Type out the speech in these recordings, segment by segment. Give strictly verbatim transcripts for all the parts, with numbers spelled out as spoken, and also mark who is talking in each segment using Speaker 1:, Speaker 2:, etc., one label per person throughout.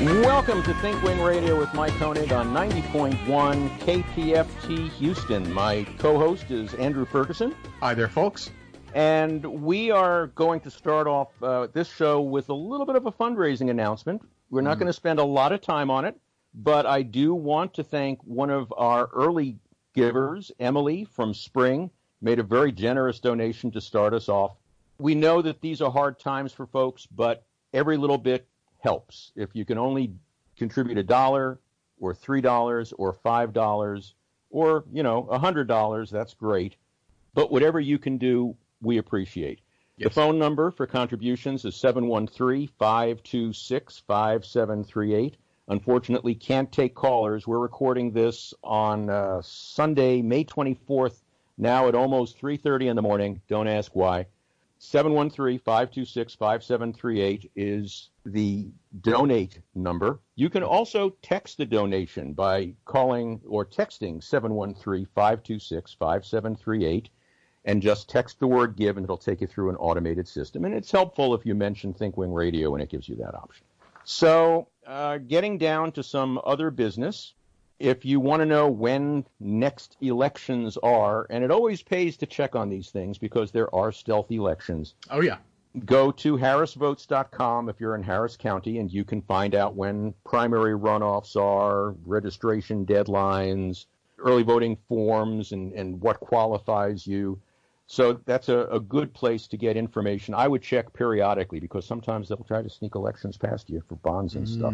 Speaker 1: Welcome to ThinkWing Radio with Mike Koenig on ninety point one K P F T Houston. My co-host is Andrew Ferguson.
Speaker 2: Hi there, folks.
Speaker 1: And we are going to start off uh, this show with a little bit of a fundraising announcement. We're not mm. going to spend a lot of time on it, but I do want to thank one of our early givers, Emily from Spring, made a very generous donation to start us off. We know that these are hard times for folks, but every little bit helps. If you can only contribute a dollar or three dollars or five dollars or, you know, a hundred dollars, that's great. But whatever you can do, we appreciate. Yes. The phone number for contributions is seven one three, five two six, five seven three eight. Unfortunately, can't take callers. We're recording this on uh, Sunday, May twenty-fourth, now at almost three thirty in the morning. Don't ask why. seven one three, five two six, five seven three eight is the donate number. You can also text the donation by calling or texting seven one three, five two six, five seven three eight and just text the word give and it'll take you through an automated system. And it's helpful if you mention ThinkWing Radio and it gives you that option. So uh, getting down to some other business. If you want to know when next elections are, and it always pays to check on these things because there are stealth elections.
Speaker 2: Oh, yeah.
Speaker 1: Go to harris votes dot com if you're in Harris County, and you can find out when primary runoffs are, registration deadlines, early voting forms, and, and what qualifies you. So that's a, a good place to get information. I would check periodically because sometimes they'll try to sneak elections past you for bonds and mm. stuff.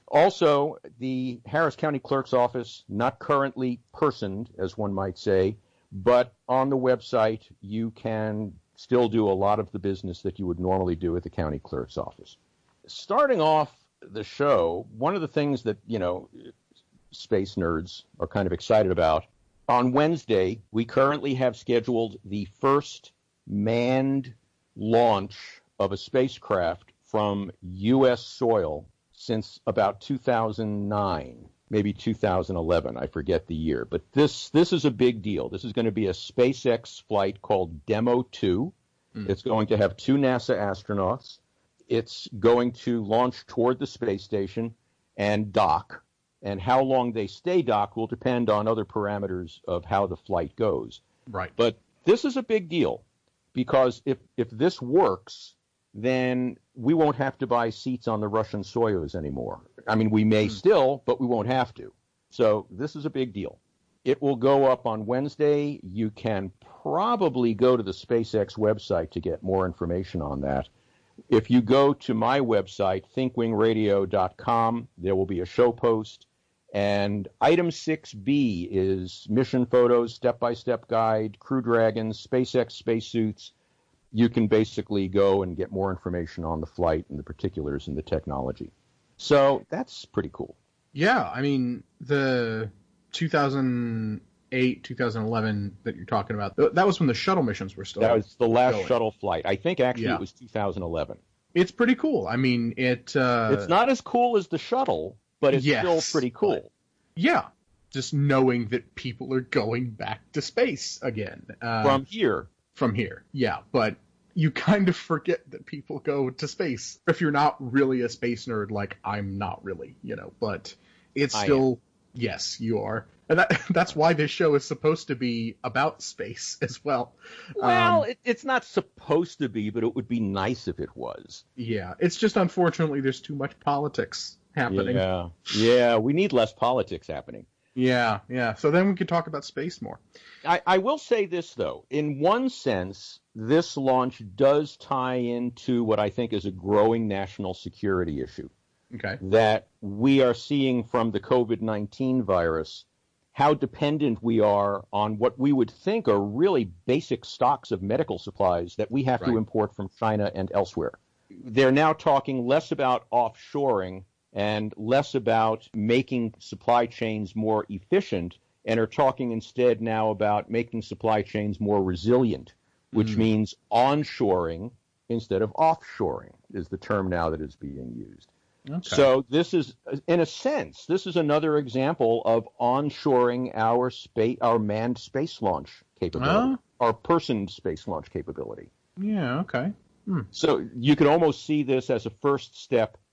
Speaker 1: Also, the Harris County Clerk's Office, not currently personed, as one might say, but on the website, you can still do a lot of the business that you would normally do at the county clerk's office. Starting off the show, one of the things that, you know, space nerds are kind of excited about, on Wednesday, we currently have scheduled the first manned launch of a spacecraft from U S soil since about two thousand nine, maybe two thousand eleven, I forget the year. But this this is a big deal. This is going to be a SpaceX flight called Demo two. Mm. It's going to have two NASA astronauts. It's going to launch toward the space station and dock. And how long they stay docked will depend on other parameters of how the flight goes.
Speaker 2: Right.
Speaker 1: But this is a big deal because if, if this works, then we won't have to buy seats on the Russian Soyuz anymore. I mean, we may mm. still, but we won't have to. So this is a big deal. It will go up on Wednesday. You can probably go to the SpaceX website to get more information on that. If you go to my website, think wing radio dot com, there will be a show post. And item six B is mission photos, step-by-step guide, Crew Dragons, SpaceX spacesuits. You can basically go and get more information on the flight and the particulars and the technology. So that's pretty cool.
Speaker 2: Yeah, I mean, the two thousand eight, two thousand eleven that you're talking about, that was when the shuttle missions were still
Speaker 1: That was the last
Speaker 2: going.
Speaker 1: shuttle flight. I think actually
Speaker 2: Yeah.
Speaker 1: it was two thousand eleven.
Speaker 2: It's pretty cool. I mean, it... Uh,
Speaker 1: it's not as cool as the shuttle, but it's
Speaker 2: yes,
Speaker 1: still pretty cool.
Speaker 2: But, yeah, just knowing that people are going back to space again. Uh,
Speaker 1: From here.
Speaker 2: From here, yeah, but you kind of forget that people go to space if you're not really a space nerd like I'm not really, you know, but it's still, yes, you are. And that, that's why this show is supposed to be about space as well.
Speaker 1: Well,
Speaker 2: um,
Speaker 1: it, it's not supposed to be, but it would be nice if it was.
Speaker 2: Yeah, it's just unfortunately there's too much politics happening.
Speaker 1: Yeah, yeah, we need less politics happening.
Speaker 2: Yeah, yeah, so then we could talk about space more.
Speaker 1: I, I will say this, though. In one sense, this launch does tie into what I think is a growing national security issue.
Speaker 2: Okay.
Speaker 1: That we are seeing from the COVID nineteen virus how dependent we are on what we would think are really basic stocks of medical supplies that we have
Speaker 2: Right.
Speaker 1: to import from China and elsewhere. They're now talking less about offshoring and less about making supply chains more efficient, and are talking instead now about making supply chains more resilient, which mm. means onshoring instead of offshoring is the term now that is being used. Okay. So this is, in a sense, this is another example of onshoring our space, our manned space launch capability, uh, our personed space launch capability.
Speaker 2: Yeah, okay. Hmm.
Speaker 1: So you could almost see this as a first step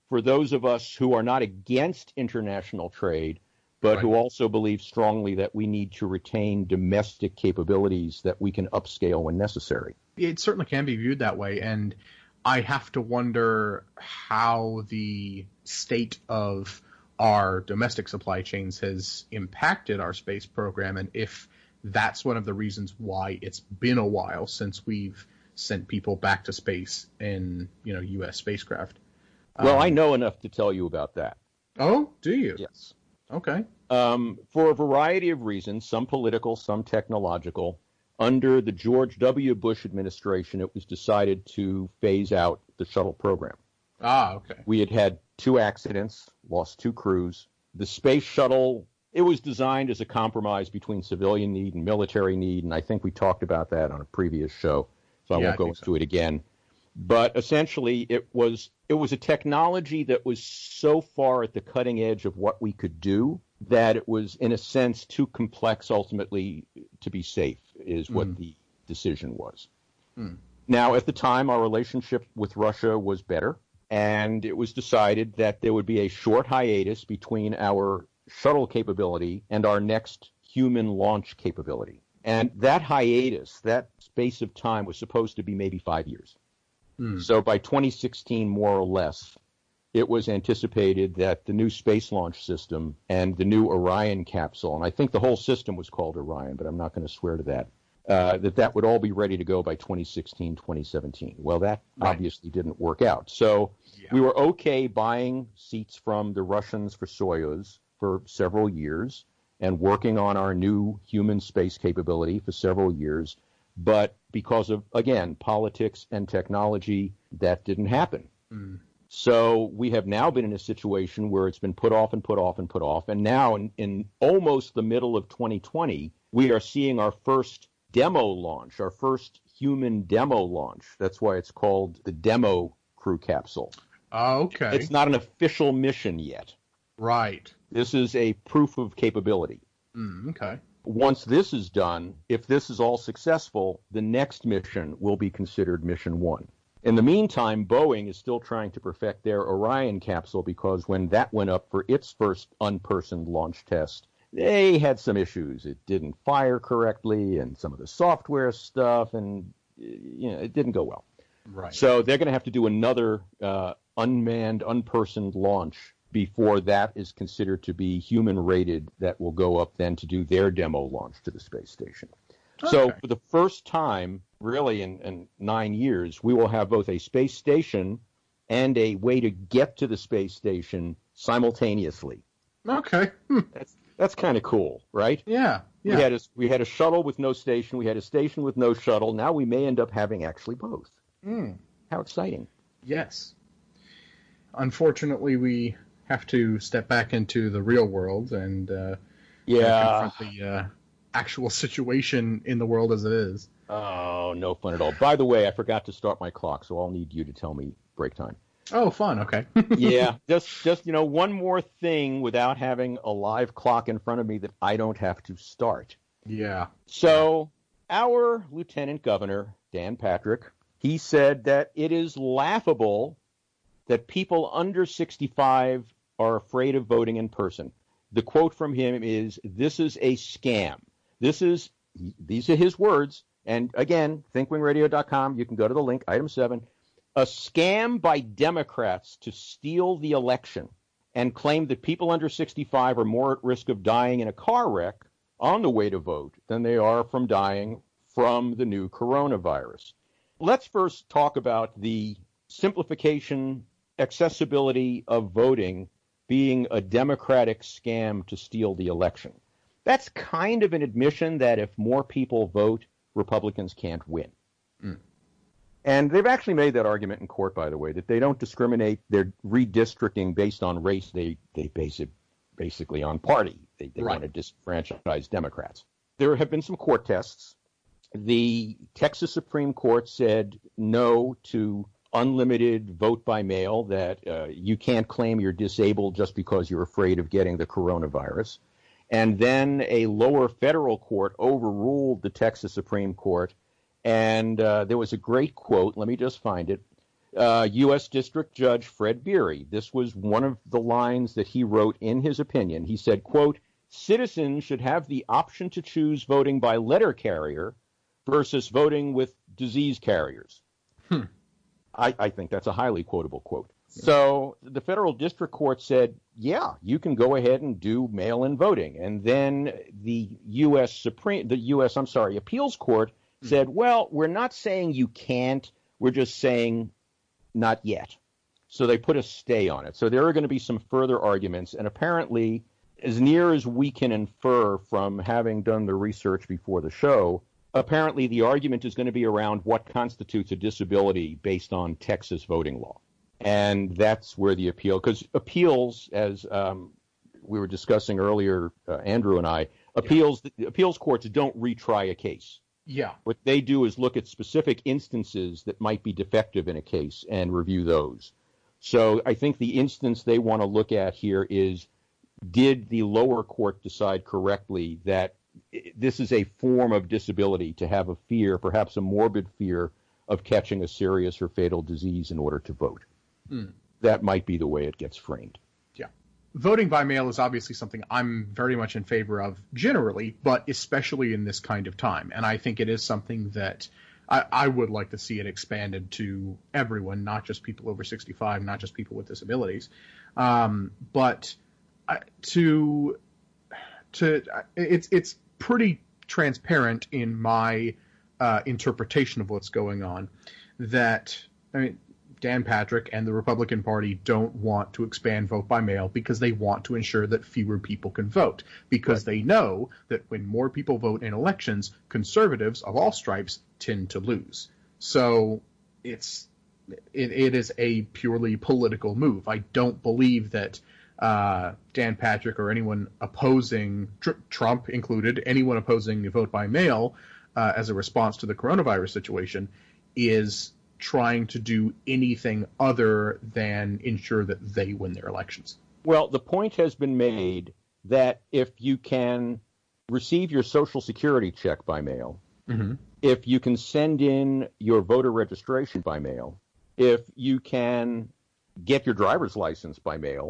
Speaker 1: for those of us who are not against international trade, but
Speaker 2: right.
Speaker 1: who also believe strongly that we need to retain domestic capabilities that we can upscale when necessary.
Speaker 2: It certainly can be viewed that way, and I have to wonder how the state of our domestic supply chains has impacted our space program, and if that's one of the reasons why it's been a while since we've sent people back to space in, you know, U S spacecraft.
Speaker 1: Well,
Speaker 2: um,
Speaker 1: I know enough to tell you about that.
Speaker 2: Oh, do you?
Speaker 1: Yes.
Speaker 2: Okay.
Speaker 1: Um, for a variety of reasons, some political, some technological, under the George W. Bush administration, it was decided to phase out the shuttle program.
Speaker 2: Ah, okay.
Speaker 1: We had had two accidents, lost two crews. The space shuttle, it was designed as a compromise between civilian need and military need, and I think we talked about that on a previous show, so I
Speaker 2: Yeah,
Speaker 1: won't
Speaker 2: I
Speaker 1: go
Speaker 2: think
Speaker 1: into
Speaker 2: so.
Speaker 1: it again. But essentially, it was it was a technology that was so far at the cutting edge of what we could do that it was, in a sense, too complex ultimately to be safe, is what
Speaker 2: Mm.
Speaker 1: the decision was.
Speaker 2: Mm.
Speaker 1: Now, at the time, our relationship with Russia was better, and it was decided that there would be a short hiatus between our shuttle capability and our next human launch capability. And that hiatus, that space of time, was supposed to be maybe five years.
Speaker 2: Mm.
Speaker 1: So by twenty sixteen, more or less, it was anticipated that the new space launch system and the new Orion capsule, and I think the whole system was called Orion, but I'm not going to swear to that, uh, that that would all be ready to go by twenty sixteen, twenty seventeen. Well, that
Speaker 2: Right.
Speaker 1: obviously didn't work out. So
Speaker 2: Yeah.
Speaker 1: we were okay buying seats from the Russians for Soyuz for several years and working on our new human space capability for several years. But because of, again, politics and technology, that didn't happen.
Speaker 2: Mm.
Speaker 1: So we have now been in a situation where it's been put off and put off and put off. And now in, in almost the middle of twenty twenty, we are seeing our first demo launch, our first human demo launch. That's why it's called the Demo Crew Capsule.
Speaker 2: Oh, okay.
Speaker 1: It's not an official mission yet.
Speaker 2: Right.
Speaker 1: This is a proof of capability.
Speaker 2: Mm, okay.
Speaker 1: Once this is done, if this is all successful, the next mission will be considered mission one. In the meantime, Boeing is still trying to perfect their Orion capsule because when that went up for its first unpersoned launch test, they had some issues. It didn't fire correctly and some of the software stuff, and you know, it didn't go well.
Speaker 2: Right.
Speaker 1: So they're going to have to do another uh, unmanned, unpersoned launch before that is considered to be human-rated, that will go up then to do their demo launch to the space station.
Speaker 2: Okay.
Speaker 1: So for the first time, really in, in nine years, we will have both a space station and a way to get to the space station simultaneously.
Speaker 2: Okay. Hmm.
Speaker 1: That's that's kind of cool, right?
Speaker 2: Yeah. Yeah.
Speaker 1: We had a, we had a shuttle with no station. We had a station with no shuttle. Now we may end up having actually both.
Speaker 2: Mm.
Speaker 1: How exciting.
Speaker 2: Yes. Unfortunately, we have to step back into the real world and uh,
Speaker 1: Yeah.
Speaker 2: confront the uh, actual situation in the world as it is.
Speaker 1: Oh, no fun at all. By the way, I forgot to start my clock, so I'll need you to tell me break time.
Speaker 2: Oh, fun. Okay.
Speaker 1: Yeah, just, just you know, one more thing without having a live clock in front of me that I don't have to start.
Speaker 2: Yeah.
Speaker 1: So our Lieutenant Governor, Dan Patrick, he said that it is laughable that people under sixty-five are afraid of voting in person. The quote from him is, "This is a scam." This is, these are his words. And again, think wing radio dot com, you can go to the link, item seven. A scam by Democrats to steal the election and claim that people under sixty-five are more at risk of dying in a car wreck on the way to vote than they are from dying from the new coronavirus. Let's first talk about the simplification, accessibility of voting being a Democratic scam to steal the election. That's kind of an admission that if more people vote, Republicans can't win.
Speaker 2: Mm.
Speaker 1: And they've actually made that argument in court, by the way, that they don't discriminate their redistricting based on race. They they base it basically on party. They, they
Speaker 2: Right.
Speaker 1: want to disfranchise Democrats. There have been some court tests. The Texas Supreme Court said no to unlimited vote by mail, that uh, you can't claim you're disabled just because you're afraid of getting the coronavirus. And then a lower federal court overruled the Texas Supreme Court. And uh, there was a great quote. Let me just find it. Uh, U S. District Judge Fred Beery. This was one of the lines that he wrote in his opinion. He said, quote, citizens should have the option to choose voting by letter carrier versus voting with disease carriers.
Speaker 2: Hmm.
Speaker 1: I, I think that's a highly quotable quote. So the federal district court said, yeah, you can go ahead and do mail-in voting. And then the U S. Supreme, the U S. I'm sorry, appeals court hmm. said, well, we're not saying you can't. We're just saying not yet. So they put a stay on it. So there are going to be some further arguments. And apparently, as near as we can infer from having done the research before the show, apparently the argument is going to be around what constitutes a disability based on Texas voting law. And that's where the appeal, because appeals, as um, we were discussing earlier, uh, Andrew and I, appeals yeah. appeals courts don't retry a case.
Speaker 2: Yeah.
Speaker 1: What they do is look at specific instances that might be defective in a case and review those. So I think the instance they want to look at here is, did the lower court decide correctly that this is a form of disability to have a fear, perhaps a morbid fear, of catching a serious or fatal disease in order to vote? Mm. That might be the way it gets framed.
Speaker 2: Yeah. Voting by mail is obviously something I'm very much in favor of generally, but especially in this kind of time. And I think it is something that I, I would like to see it expanded to everyone, not just people over sixty-five, not just people with disabilities. Um, but uh, to to uh, it's it's pretty transparent in my uh, interpretation of what's going on that, I mean, Dan Patrick and the Republican Party don't want to expand vote by mail because they want to ensure that fewer people can vote, because right. they know that when more people vote in elections, conservatives of all stripes tend to lose. So it's it, it is a purely political move. I don't believe that uh, Dan Patrick or anyone opposing, tr- Trump included, anyone opposing vote by mail uh, as a response to the coronavirus situation is trying to do anything other than ensure that they win their elections.
Speaker 1: Well, the point has been made that if you can receive your Social Security check by mail, mm-hmm. if you can send in your voter registration by mail, if you can get your driver's license by mail,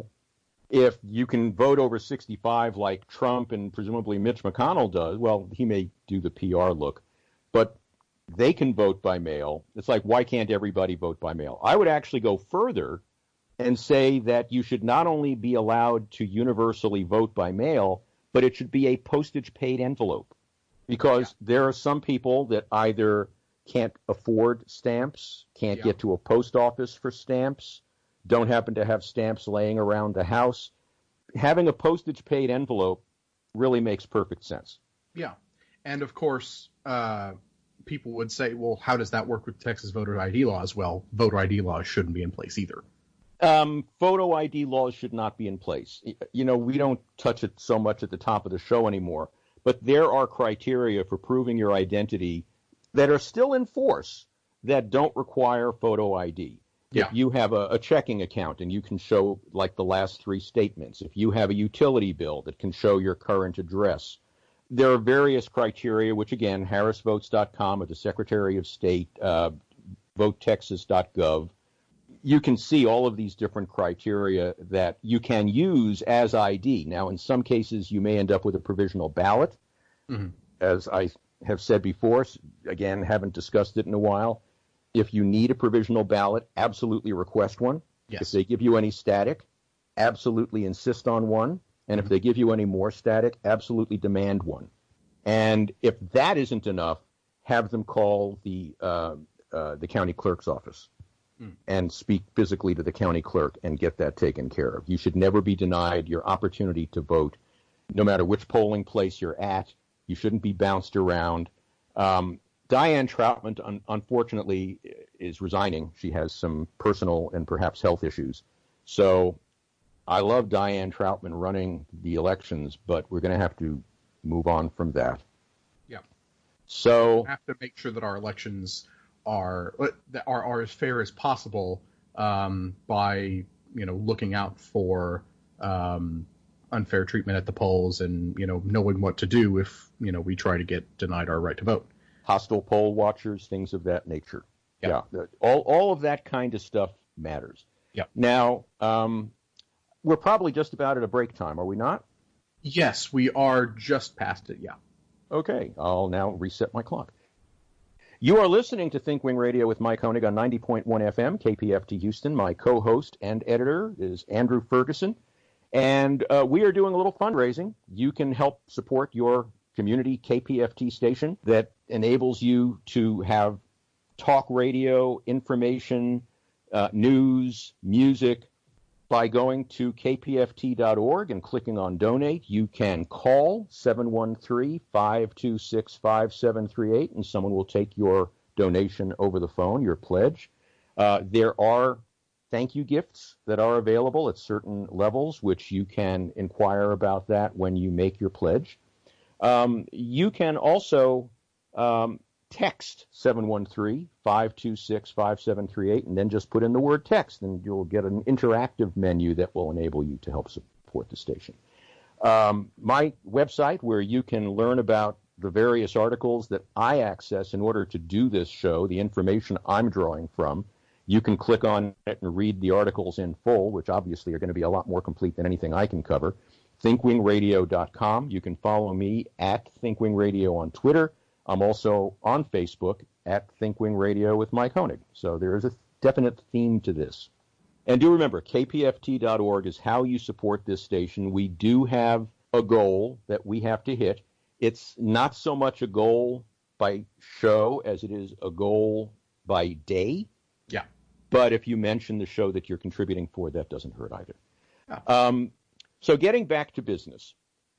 Speaker 1: if you can vote over sixty-five like Trump and presumably Mitch McConnell does, well, he may do the P R look, but they can vote by mail. It's like, why can't everybody vote by mail? I would actually go further and say that you should not only be allowed to universally vote by mail, but it should be a postage-paid envelope. Because yeah. there are some people that either can't afford stamps, can't yeah. get to a post office for stamps, don't happen to have stamps laying around the house. Having a postage-paid envelope really makes perfect sense.
Speaker 2: Yeah. And, of course, uh, people would say, well, how does that work with Texas voter I D laws? Well, voter I D laws shouldn't be in place either.
Speaker 1: Um, photo I D laws should not be in place. You know, we don't touch it so much at the top of the show anymore, but there are criteria for proving your identity that are still in force that don't require photo I D. Yeah. If you have a, a checking account and you can show like the last three statements, if you have a utility bill that can show your current address, there are various criteria, which again, harris votes dot com or the Secretary of State, uh, vote texas dot gov. You can see all of these different criteria that you can use as I D. Now, in some cases, you may end up with a provisional ballot. Mm-hmm. As I have said before, again, haven't discussed it in a while. If you need a provisional ballot, absolutely request one. Yes. If they give you any static, absolutely insist on one. And mm-hmm. if they give you any more static, absolutely demand one. And if that isn't enough, have them call the uh, uh, the county clerk's office mm. and speak physically to the county clerk and get that taken care of. You should never be denied your opportunity to vote, no matter which polling place you're at. You shouldn't be bounced around. Um, Diane Troutman, un- unfortunately, is resigning. She has some personal and perhaps health issues. So I love Diane Troutman running the elections, but we're going to have to move on from that.
Speaker 2: Yeah.
Speaker 1: So
Speaker 2: we have to make sure that our elections are are, are as fair as possible um, by you know looking out for um, unfair treatment at the polls and you know knowing what to do if you know we try to get denied our right to vote.
Speaker 1: Hostile poll watchers, things of that nature. Yeah. yeah. All, all of that kind of stuff matters.
Speaker 2: Yeah.
Speaker 1: Now, um, we're probably just about at a break time, are we not?
Speaker 2: Yes, we are just past it, yeah.
Speaker 1: Okay, I'll now reset my clock. You are listening to ThinkWing Radio with Mike Honig on ninety point one F M, K P F T Houston. My co-host and editor is Andrew Ferguson, and uh, we are doing a little fundraising. You can help support your community K P F T station that enables you to have talk radio, information, uh, news, music, by going to K P F T dot org and clicking on Donate. You can call seven one three, five two six, five seven three eight, and someone will take your donation over the phone, your pledge. Uh, there are thank you gifts that are available at certain levels, which you can inquire about that when you make your pledge. Um, you can also um, text seven one three, five two six, five seven three eight, and then just put in the word text, and you'll get an interactive menu that will enable you to help support the station. Um, my website, where you can learn about the various articles that I access in order to do this show, the information I'm drawing from, you can click on it and read the articles in full, which obviously are going to be a lot more complete than anything I can cover. think wing radio dot com. You can follow me at ThinkWing Radio on Twitter. I'm also on Facebook at ThinkWing Radio with Mike Honig. So there is a definite theme to this. And do remember, K P F T dot org is how you support this station. We do have a goal that we have to hit. It's not so much a goal by show as it is a goal by day.
Speaker 2: Yeah.
Speaker 1: But if you mention the show that you're contributing for, that doesn't hurt either.
Speaker 2: Yeah.
Speaker 1: Um, so getting back to business.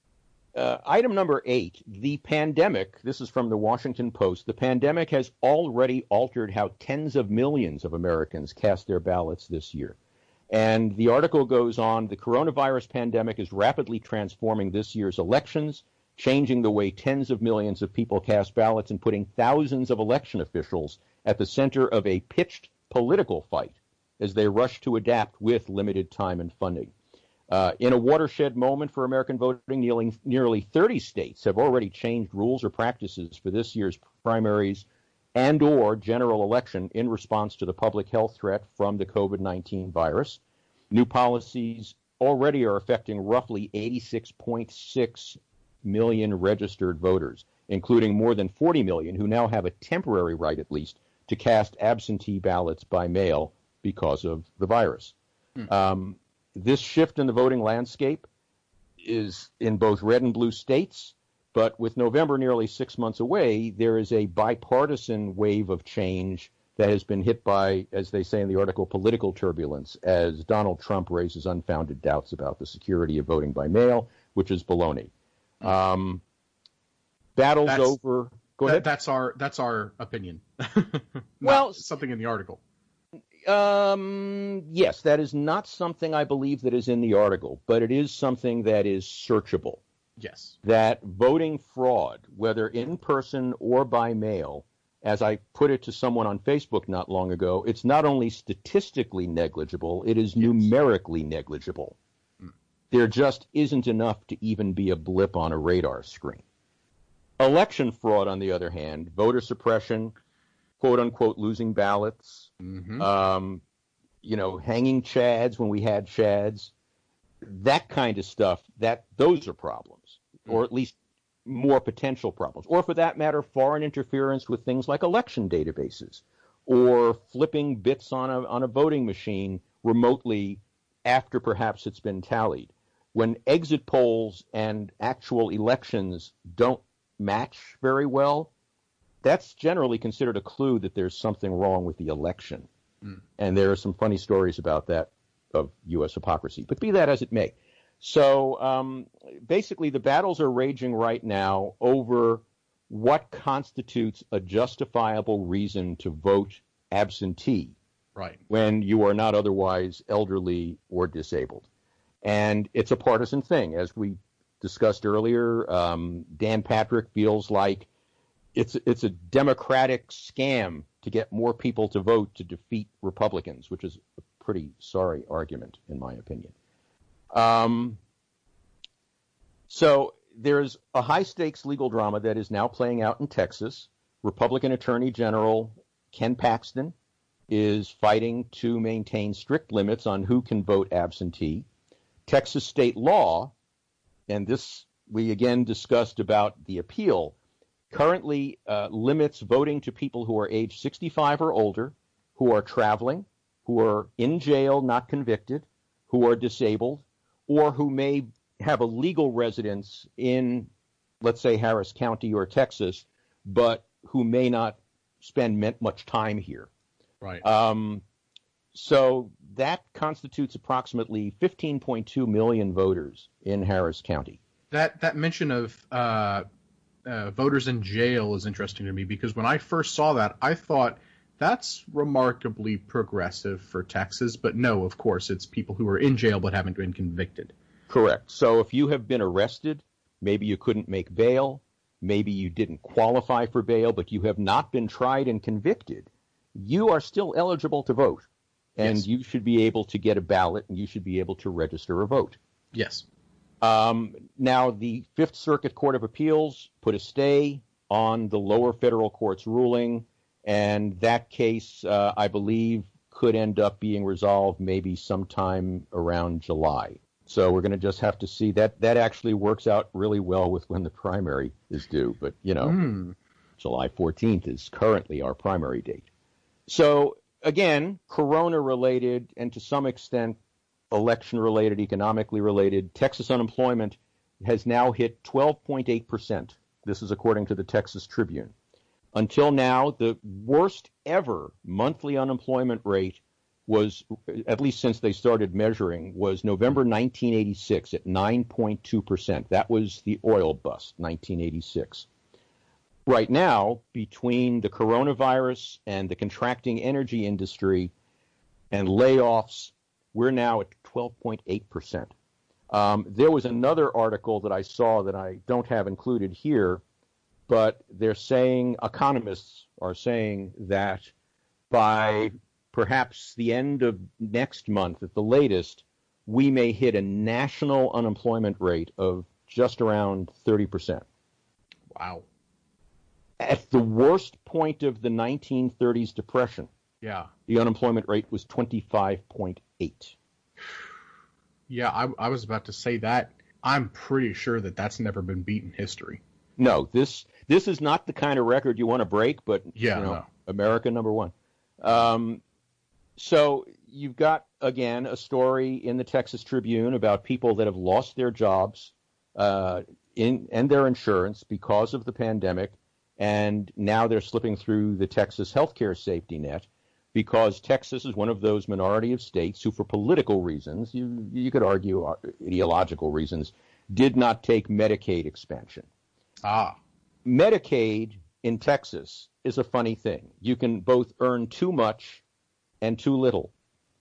Speaker 1: Uh, item number eight, the pandemic, this is from the Washington Post, the pandemic has already altered how tens of millions of Americans cast their ballots this year. And the article goes on, the coronavirus pandemic is rapidly transforming this year's elections, changing the way tens of millions of people cast ballots and putting thousands of election officials at the center of a pitched political fight as they rush to adapt with limited time and funding. Uh, in a watershed moment for American voting, nearly, nearly thirty states have already changed rules or practices for this year's primaries and or general election in response to the public health threat from the COVID nineteen virus. New policies already are affecting roughly eighty-six point six million registered voters, including more than forty million who now have a temporary right, at least, to cast absentee ballots by mail because of the virus. Hmm. Um, This shift in the voting landscape is in both red and blue states, but with November nearly six months away, there is a bipartisan wave of change that has been hit by, as they say in the article, political turbulence, as Donald Trump raises unfounded doubts about the security of voting by mail, which is baloney. Um, battles
Speaker 2: that's,
Speaker 1: over. Go
Speaker 2: that,
Speaker 1: ahead.
Speaker 2: That's our that's our opinion.
Speaker 1: Well,
Speaker 2: something in the article.
Speaker 1: Um, yes, that is not something I believe that is in the article, but it is something that is searchable.
Speaker 2: Yes.
Speaker 1: That voting fraud, whether in person or by mail, as I put it to someone on Facebook not long ago, it's not only statistically negligible, it is yes. numerically negligible. Mm. There just isn't enough to even be a blip on a radar screen. Election fraud, on the other hand, voter suppression, quote-unquote losing ballots, mm-hmm. um, you know, hanging chads when we had chads, that kind of stuff, that those are problems, mm-hmm. or at least more potential problems. Or for that matter, foreign interference with things like election databases, or flipping bits on a, on a voting machine remotely after perhaps it's been tallied. When exit polls and actual elections don't match very well, that's generally considered a clue that there's something wrong with the election. Mm. And there are some funny stories about that of U S hypocrisy. But be that as it may. So um, basically the battles are raging right now over what constitutes a justifiable reason to vote absentee
Speaker 2: right.
Speaker 1: when you are not otherwise elderly or disabled. And it's a partisan thing. As we discussed earlier, um, Dan Patrick feels like It's it's a Democratic scam to get more people to vote to defeat Republicans, which is a pretty sorry argument, in my opinion. Um, so there's a high-stakes legal drama that is now playing out in Texas. Republican Attorney General Ken Paxton is fighting to maintain strict limits on who can vote absentee. Texas state law, and this we again discussed about the appeal, currently uh, limits voting to people who are age sixty-five or older, who are traveling, who are in jail, not convicted, who are disabled, or who may have a legal residence in, let's say, Harris County or Texas, but who may not spend much time here.
Speaker 2: Right.
Speaker 1: Um, so that constitutes approximately fifteen point two million voters in Harris County.
Speaker 2: That that mention of uh, uh, voters in jail is interesting to me, because when I first saw that, I thought that's remarkably progressive for Texas. But no, of course, it's people who are in jail but haven't been convicted.
Speaker 1: Correct. So if you have been arrested, maybe you couldn't make bail, maybe you didn't qualify for bail, but you have not been tried and convicted, you are still eligible to vote. And
Speaker 2: Yes.
Speaker 1: you should be able to get a ballot, and you should be able to register a vote.
Speaker 2: Yes.
Speaker 1: Um, now, the Fifth Circuit Court of Appeals put a stay on the lower federal court's ruling, and that case, uh, I believe, could end up being resolved maybe sometime around July. So we're going to just have to see. That that actually works out really well with when the primary is due. But, you know,
Speaker 2: Mm.
Speaker 1: July fourteenth is currently our primary date. So, again, corona-related and to some extent election-related, economically related, Texas unemployment has now hit twelve point eight percent. This is according to the Texas Tribune. Until now, the worst ever monthly unemployment rate was, at least since they started measuring, was November nineteen eighty-six at nine point two percent. That was the oil bust, nineteen eighty-six. Right now, between the coronavirus and the contracting energy industry and layoffs, we're now at twelve point eight percent. Um, there was another article that I saw that I don't have included here, but they're saying, economists are saying that by perhaps the end of next month at the latest, we may hit a national unemployment rate of just around thirty percent.
Speaker 2: Wow.
Speaker 1: At the worst point of the nineteen thirties depression,
Speaker 2: Yeah.
Speaker 1: the unemployment rate was twenty-five point eight.
Speaker 2: Yeah, I, I was about to say that. I'm pretty sure that that's never been beat in history.
Speaker 1: No, this this is not the kind of record you want to break, but
Speaker 2: Yeah,
Speaker 1: you know,
Speaker 2: no.
Speaker 1: America number one. Um, so you've got, again, a story in the Texas Tribune about people that have lost their jobs uh, in and their insurance because of the pandemic, and now they're slipping through the Texas healthcare safety net because Texas is one of those minority of states who, for political reasons, you, you could argue uh, ideological reasons, did not take Medicaid expansion.
Speaker 2: Ah.
Speaker 1: Medicaid in Texas is a funny thing. You can both earn too much and too little.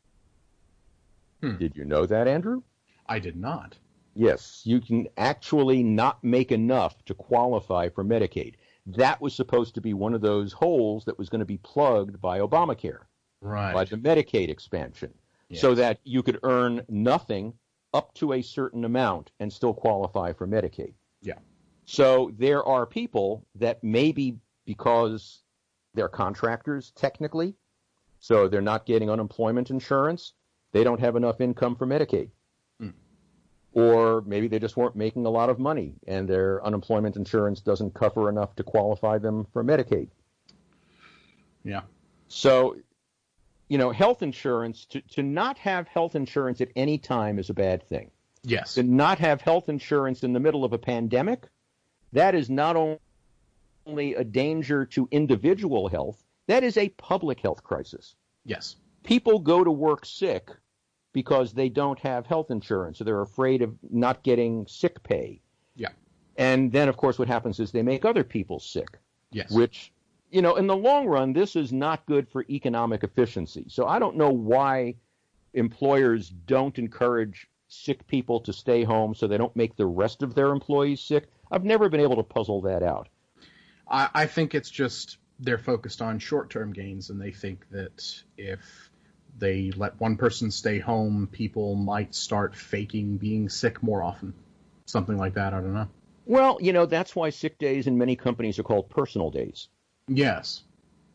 Speaker 2: Hmm.
Speaker 1: Did you know that, Andrew?
Speaker 2: I did not.
Speaker 1: Yes, you can actually not make enough to qualify for Medicaid. That was supposed to be one of those holes that was going to be plugged by Obamacare,
Speaker 2: Right.
Speaker 1: by the Medicaid expansion,
Speaker 2: Yes.
Speaker 1: so that you could earn nothing up to a certain amount and still qualify for Medicaid.
Speaker 2: Yeah.
Speaker 1: So there are people that maybe because they're contractors technically, so they're not getting unemployment insurance, they don't have enough income for Medicaid.
Speaker 2: Hmm.
Speaker 1: Or maybe they just weren't making a lot of money and their unemployment insurance doesn't cover enough to qualify them for Medicaid.
Speaker 2: Yeah.
Speaker 1: So, you know, health insurance, to, to not have health insurance at any time is a bad thing.
Speaker 2: Yes.
Speaker 1: To not have health insurance in the middle of a pandemic, that is not only a danger to individual health, that is a public health crisis.
Speaker 2: Yes.
Speaker 1: People go to work sick because they don't have health insurance, or they're afraid of not getting sick pay.
Speaker 2: Yeah.
Speaker 1: And then, of course, what happens is they make other people sick,
Speaker 2: Yes.
Speaker 1: which, you know, in the long run, this is not good for economic efficiency. So I don't know why employers don't encourage sick people to stay home so they don't make the rest of their employees sick. I've never been able to puzzle that out.
Speaker 2: I, I think it's just they're focused on short-term gains, and they think that if they let one person stay home, people might start faking being sick more often. Something like that. I don't know.
Speaker 1: Well, you know, that's why sick days in many companies are called personal days.
Speaker 2: Yes.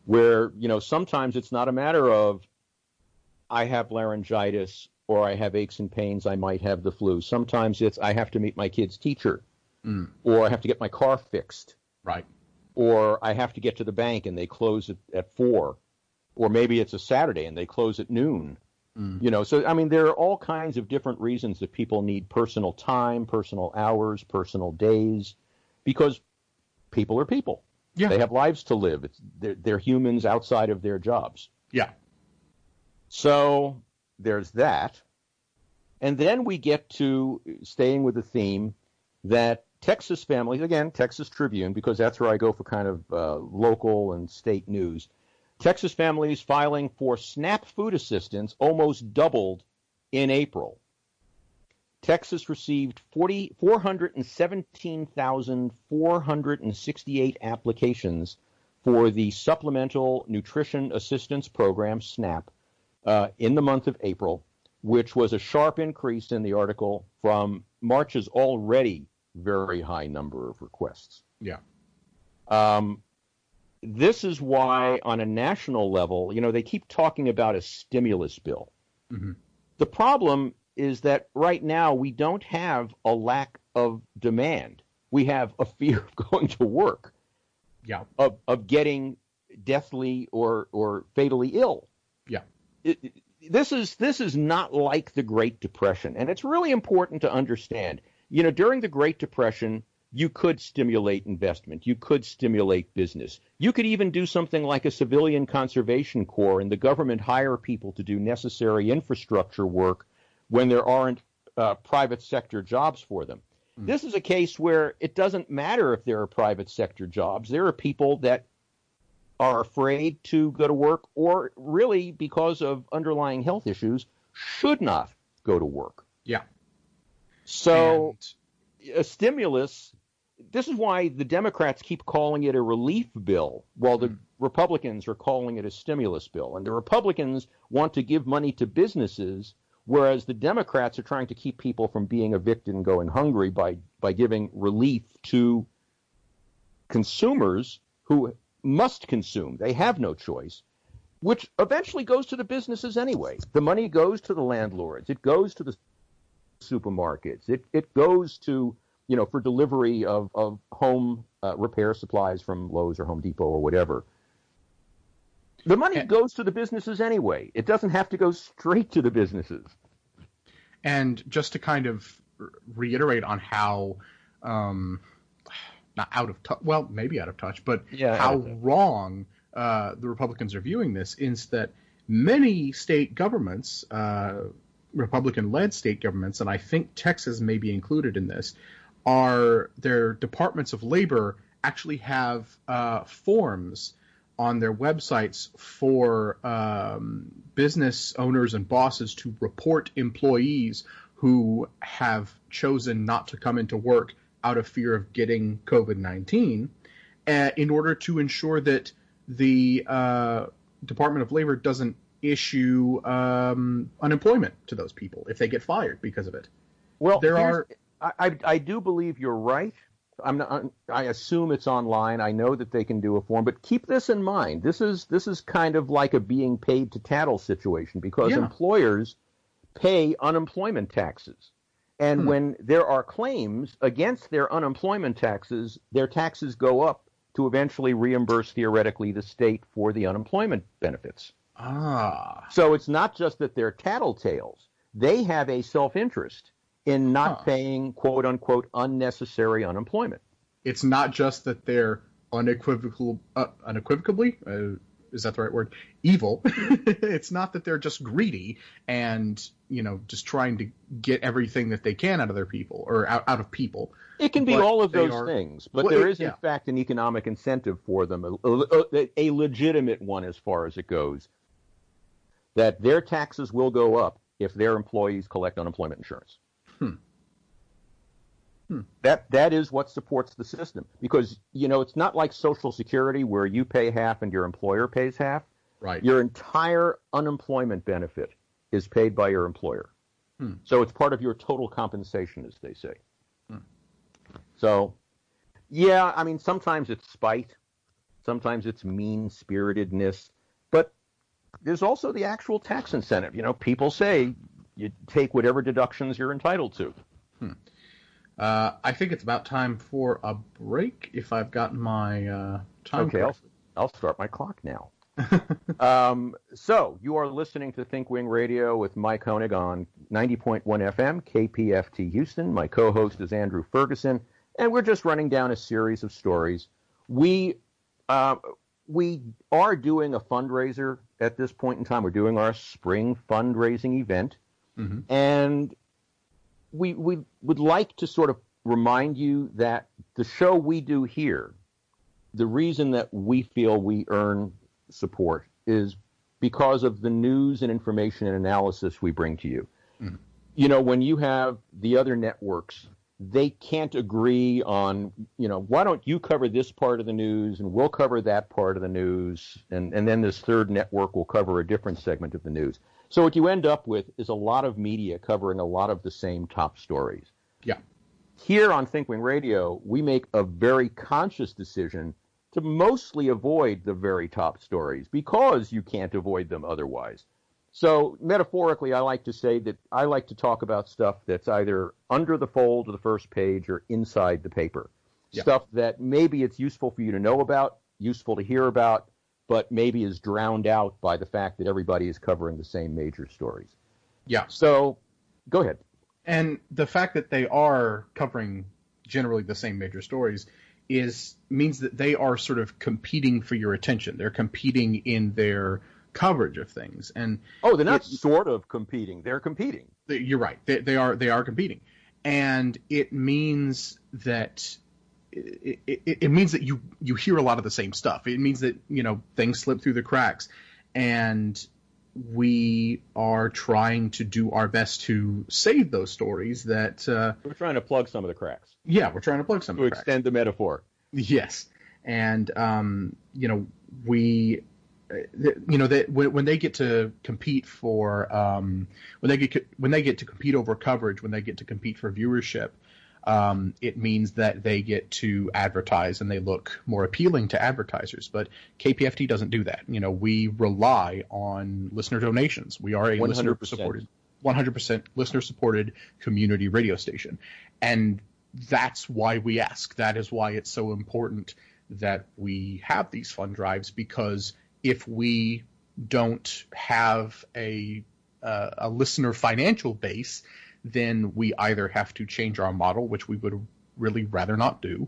Speaker 1: where, you know, sometimes it's not a matter of I have laryngitis or I have aches and pains, I might have the flu. Sometimes it's I have to meet my kid's teacher,
Speaker 2: mm.
Speaker 1: or I have to get my car fixed.
Speaker 2: Right.
Speaker 1: Or I have to get to the bank and they close at, at four. Or maybe it's a Saturday and they close at noon.
Speaker 2: Mm.
Speaker 1: You know, so, I mean, there are all kinds of different reasons that people need personal time, personal hours, personal days, because people are people.
Speaker 2: Yeah.
Speaker 1: They have lives to live. It's, they're, they're humans outside of their jobs.
Speaker 2: Yeah.
Speaker 1: So there's that. And then we get to staying with the theme that Texas families, again, Texas Tribune, because that's where I go for kind of uh, local and state news. Texas families filing for SNAP food assistance almost doubled in April. Texas received four hundred seventeen thousand four hundred sixty-eight applications for the Supplemental Nutrition Assistance Program, SNAP, uh, in the month of April, which was a sharp increase in the article from March's already very high number of requests.
Speaker 2: Yeah.
Speaker 1: Um, this is why, on a national level, you know, they keep talking about a stimulus bill.
Speaker 2: Mm-hmm.
Speaker 1: The problem is that right now we don't have a lack of demand. We have a fear of going to work,
Speaker 2: yeah,
Speaker 1: of, of getting deathly or, or fatally ill.
Speaker 2: Yeah.
Speaker 1: It, it, this is this is not like the Great Depression, and it's really important to understand. You know, during the Great Depression, you could stimulate investment. You could stimulate business. You could even do something like a civilian conservation corps and the government hire people to do necessary infrastructure work when there aren't uh, private sector jobs for them. Mm. This is a case where it doesn't matter if there are private sector jobs. There are people that are afraid to go to work or really, because of underlying health issues, should not go to work.
Speaker 2: Yeah.
Speaker 1: So and... a stimulus, this is why the Democrats keep calling it a relief bill, while the mm. Republicans are calling it a stimulus bill. And the Republicans want to give money to businesses, whereas the Democrats are trying to keep people from being evicted and going hungry by, by giving relief to consumers who must consume. They have no choice, which eventually goes to the businesses anyway. The money goes to the landlords. It goes to the supermarkets. It it goes to, you know, for delivery of, of home uh, repair supplies from Lowe's or Home Depot or whatever. The money and, goes to the businesses anyway. It doesn't have to go straight to the businesses.
Speaker 2: And just to kind of reiterate on how, um, not out of touch, well, maybe out of touch, but
Speaker 1: yeah,
Speaker 2: how wrong uh, the Republicans are viewing this is that many state governments, uh, Republican-led state governments, and I think Texas may be included in this, are their departments of labor actually have uh, forms on their websites for um, business owners and bosses to report employees who have chosen not to come into work out of fear of getting COVID nineteen, uh, in order to ensure that the uh, Department of Labor doesn't issue um, unemployment to those people if they get fired because of it.
Speaker 1: Well, there are. I, I do believe you're right. I'm not, I assume it's online. I know that they can do a form, but keep this in mind. This is this is kind of like a being paid to tattle situation, because yeah. employers pay unemployment taxes. And hmm. when there are claims against their unemployment taxes, their taxes go up to eventually reimburse, theoretically, the state for the unemployment benefits.
Speaker 2: Ah.
Speaker 1: So it's not just that they're tattletales. They have a self-interest in not huh. paying, quote unquote, unnecessary unemployment.
Speaker 2: It's not just that they're unequivocal, uh, unequivocally, uh, is that the right word? Evil. It's not that they're just greedy and, you know, just trying to get everything that they can out of their people or out, out of people.
Speaker 1: It can be
Speaker 2: but
Speaker 1: all of those
Speaker 2: are,
Speaker 1: things, but
Speaker 2: well,
Speaker 1: there
Speaker 2: it,
Speaker 1: is, in
Speaker 2: yeah.
Speaker 1: fact, an economic incentive for them, a, a, a legitimate one as far as it goes, that their taxes will go up if their employees collect unemployment insurance.
Speaker 2: Hmm. Hmm.
Speaker 1: That that is what supports the system, because, you know, it's not like Social Security where you pay half and your employer pays half.
Speaker 2: Right.
Speaker 1: Your entire unemployment benefit is paid by your employer.
Speaker 2: Hmm.
Speaker 1: So it's part of your total compensation, as they say.
Speaker 2: Hmm.
Speaker 1: So, yeah, I mean, sometimes it's spite. Sometimes it's mean-spiritedness. But there's also the actual tax incentive. You know, people say you take whatever deductions you're entitled to.
Speaker 2: Hmm. Uh, I think it's about time for a break, if I've gotten my uh, time
Speaker 1: Okay,
Speaker 2: correct.
Speaker 1: I'll, I'll start my clock now. um, so, you are listening to Think Wing Radio with Mike Honig on ninety point one F M, K P F T Houston. My co-host is Andrew Ferguson, and we're just running down a series of stories. We uh, we are doing a fundraiser at this point in time. We're doing our spring fundraising event, mm-hmm. and we we would like to sort of remind you that the show we do here, the reason that we feel we earn support is because of the news and information and analysis we bring to you. Mm-hmm. You know, when you have the other networks, they can't agree on, you know, why don't you cover this part of the news and we'll cover that part of the news, and, and then this third network will cover a different segment of the news. So what you end up with is a lot of media covering a lot of the same top stories.
Speaker 2: Yeah.
Speaker 1: Here on Think Wing Radio, we make a very conscious decision to mostly avoid the very top stories because you can't avoid them otherwise. So metaphorically, I like to say that I like to talk about stuff that's either under the fold of the first page or inside the paper. Yeah. Stuff that maybe it's useful for you to know about, useful to hear about, but maybe is drowned out by the fact that everybody is covering the same major stories.
Speaker 2: Yeah.
Speaker 1: So go ahead.
Speaker 2: And the fact that they are covering generally the same major stories is means that they are sort of competing for your attention. They're competing in their coverage of things. And
Speaker 1: oh, they're not it, sort of competing. They're competing.
Speaker 2: You're right. They, they are they are competing. And it means that it, it, it means that you, you hear a lot of the same stuff. It means that, you know, things slip through the cracks. And we are trying to do our best to save those stories that uh,
Speaker 1: we're trying to plug some of the cracks.
Speaker 2: Yeah, we're trying to plug some
Speaker 1: to
Speaker 2: of the cracks.
Speaker 1: To extend the metaphor.
Speaker 2: Yes. And, um, you know, we, you know, that when, when they get to compete for, um, when they get, when they get to compete over coverage, when they get to compete for viewership, um, it means that they get to advertise and they look more appealing to advertisers. But K P F T doesn't do that. You know, we rely on listener donations. We are a listener supported, one hundred percent listener supported community radio station. And that's why we ask. That is why it's so important that we have these fund drives, because if we don't have a uh, a listener financial base, then we either have to change our model, which we would really rather not do,